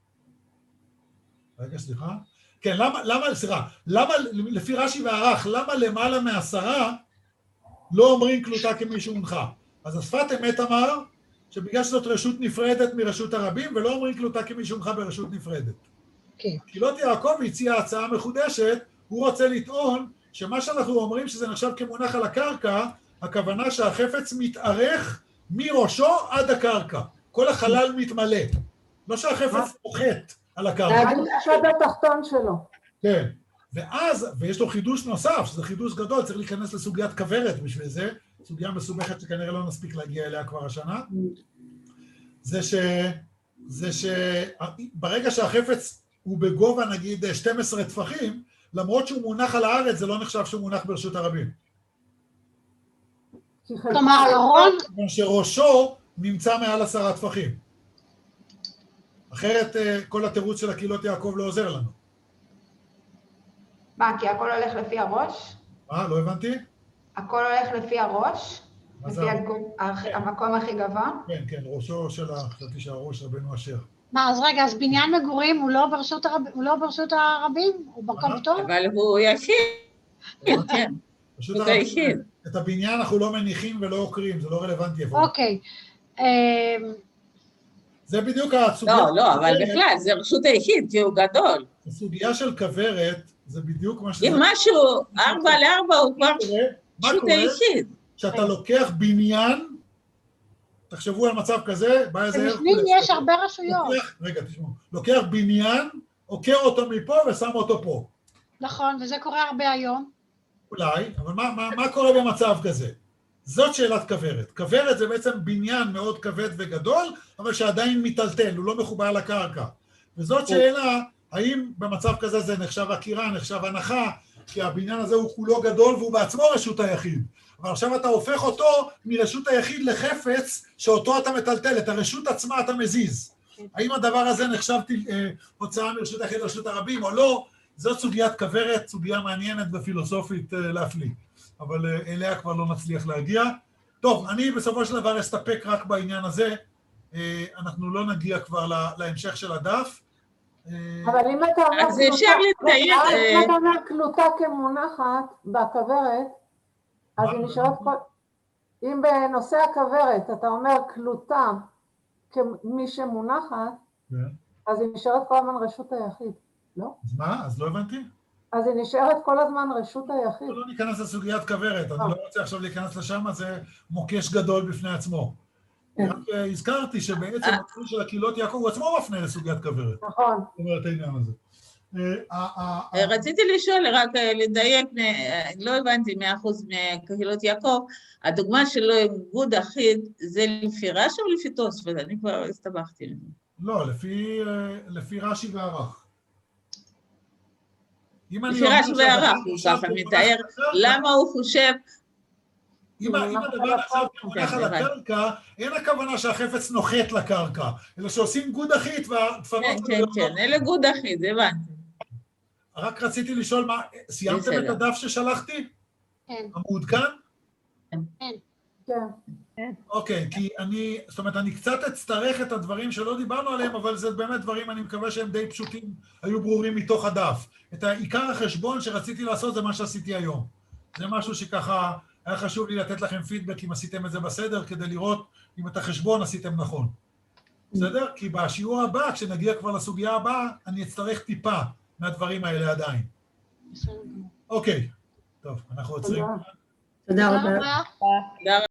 רגע, סליחה. כן, למה, למה, סליחה, למה, לפי רש"י והערך, למה למעלה מעשרה לא אומרים קלוטה כמי שהונחה? אז השפת אמת אמר שבגלל שזאת רשות נפרדת מרשות הרבים, ולא אומרים קלוטה כמי שהונחה ברשות נפרדת. כן. קהילות יעקב הציע הצעה מחודשת, הוא רוצה לטעון שמה שאנחנו אומרים שזה נחשב כמונח על הקרקע, הכוונה שהחפץ מתארך מראשו עד הקרקע. כל החלל מתמלא. לא שהחפץ פוחת על הקרקע. זה השד התחתון שלו. כן. ואז, ויש לו חידוש נוסף, שזה חידוש גדול, צריך להיכנס לסוגיית כברת בשביל זה, סוגיה מסובכת שכנראה לא נספיק להגיע אליה כבר השנה, זה ש... זה שברגע שהחפץ הוא בגובה נגיד שתים עשרה טפחים, למרות שהוא מונח על הארץ, זה לא נחשב שהוא מונח ברשות הרבים. כלומר, ארון... שראשו נמצא מעל עשרה טפחים. אחרת כל התירוץ של הקהילות יעקב לא עוזר לנו. מה, כי הכל הולך לפי הראש? מה, לא הבנתי? הכל הולך לפי הראש? לפי המקום הכי גבוה? כן, כן, ראשו של חשבתי שהראש רבנו אשר. מה, אז רגע, אז בניין מגורים הוא לא ברשות הרבים? הוא לא ברשות הרבים? הוא מקום פטור? אבל הוא יחיד. כן, הוא יחיד. את הבניין אנחנו לא מניחים ולא עוקרים, זה לא רלוונטי. אוקיי. זה בדיוק הסוגיה. לא, לא, אבל בכלל, זה רשות היחיד, כי הוא גדול. הסוגיה של כברת, זה בדיוק מה שזה... אם משהו ארבע לארבע הוא כבר רשות היחיד. כשאתה לוקח בניין, תחשבו על מצב כזה, בא איזה... בפנים יש הרבה רשויות. רגע, תשמעו. לוקח בניין, עוקר אותו מפה ושם אותו פה. נכון, וזה קורה הרבה היום. אולי, אבל מה, מה, מה קורה במצב כזה? זאת שאלת כברת. כברת זה בעצם בניין מאוד כבד וגדול, אבל שעדיין מטלטל, הוא לא מחובר לקרקע. וזאת שאלה, האם במצב כזה זה נחשב עקירה, נחשב הנחה, כי הבניין הזה הוא כולו גדול והוא בעצמו רשות היחיד. אבל עכשיו אתה הופך אותו מרשות היחיד לחפץ, שאותו אתה מטלטל, את הרשות עצמה אתה מזיז. האם הדבר הזה נחשב אה, הוצאה מרשות היחיד לרשות הרבים או לא? זאת סוגיית כברת, סוגיה מעניינת ופילוסופית אה, להפליא. אבל אה, אליה כבר לא נצליח להגיע. טוב, אני בסופו של דבר אסתפק רק בעניין הזה. אה, אנחנו לא נגיע כבר לה, להמשך של הדף. אבל אם אתה אומר אז אפשר לדייק... אם אתה אומר קלוטה כמונחת בכברת, אז היא נשארת כל... אם בנושא הכברת אתה אומר קלוטה כמי שמונחת, אז היא נשארת כל הזמן רשות היחיד, לא? אז מה? אז לא הבנתי? אז היא נשארת כל הזמן רשות היחיד. לא ניכנס לסוגיית כברת, אני לא רוצה עכשיו להיכנס לשם, זה מוקש גדול בפני עצמו. רק הזכרתי שבעצם התחום של הקהילות יעקב הוא עצמו מפנה לסוגיית כברת. נכון. זאת אומרת העניין הזה. רציתי לשאול, רק לדייק, לא הבנתי מאה אחוז מקהילות יעקב, הדוגמה שלו עם גוד אחיד, זה לפי רש"י או לפי תוספות? אני כבר הסתבכתי. לא, לפי רש"י והערך. לפי רש"י והערך, הוא ככה מתאר, למה הוא חושב... אם הדבר עכשיו מונח על הקרקע, אין הכוונה שהחפץ נוחת לקרקע, אלא שעושים גוד אחיד והדפנות... כן, כן, כן, אלה גוד אחיד, הבנתי. רק רציתי לשאול מה, סיימתם את הדף ששלחתי? כן. המעודכן? כן. כן. אוקיי, כי אני, זאת אומרת, אני קצת אצטרך את הדברים שלא דיברנו עליהם, אבל זה באמת דברים, אני מקווה שהם די פשוטים, היו ברורים מתוך הדף. את העיקר החשבון שרציתי לעשות זה מה שעשיתי היום. זה משהו שככה... היה חשוב לי לתת לכם פידבק אם עשיתם את זה בסדר, כדי לראות אם את החשבון עשיתם נכון. בסדר? כי בשיעור הבא, כשנגיע כבר לסוגיה הבאה, אני אצטרך טיפה מהדברים האלה עדיין. אוקיי. טוב, אנחנו עוצרים. תודה רבה.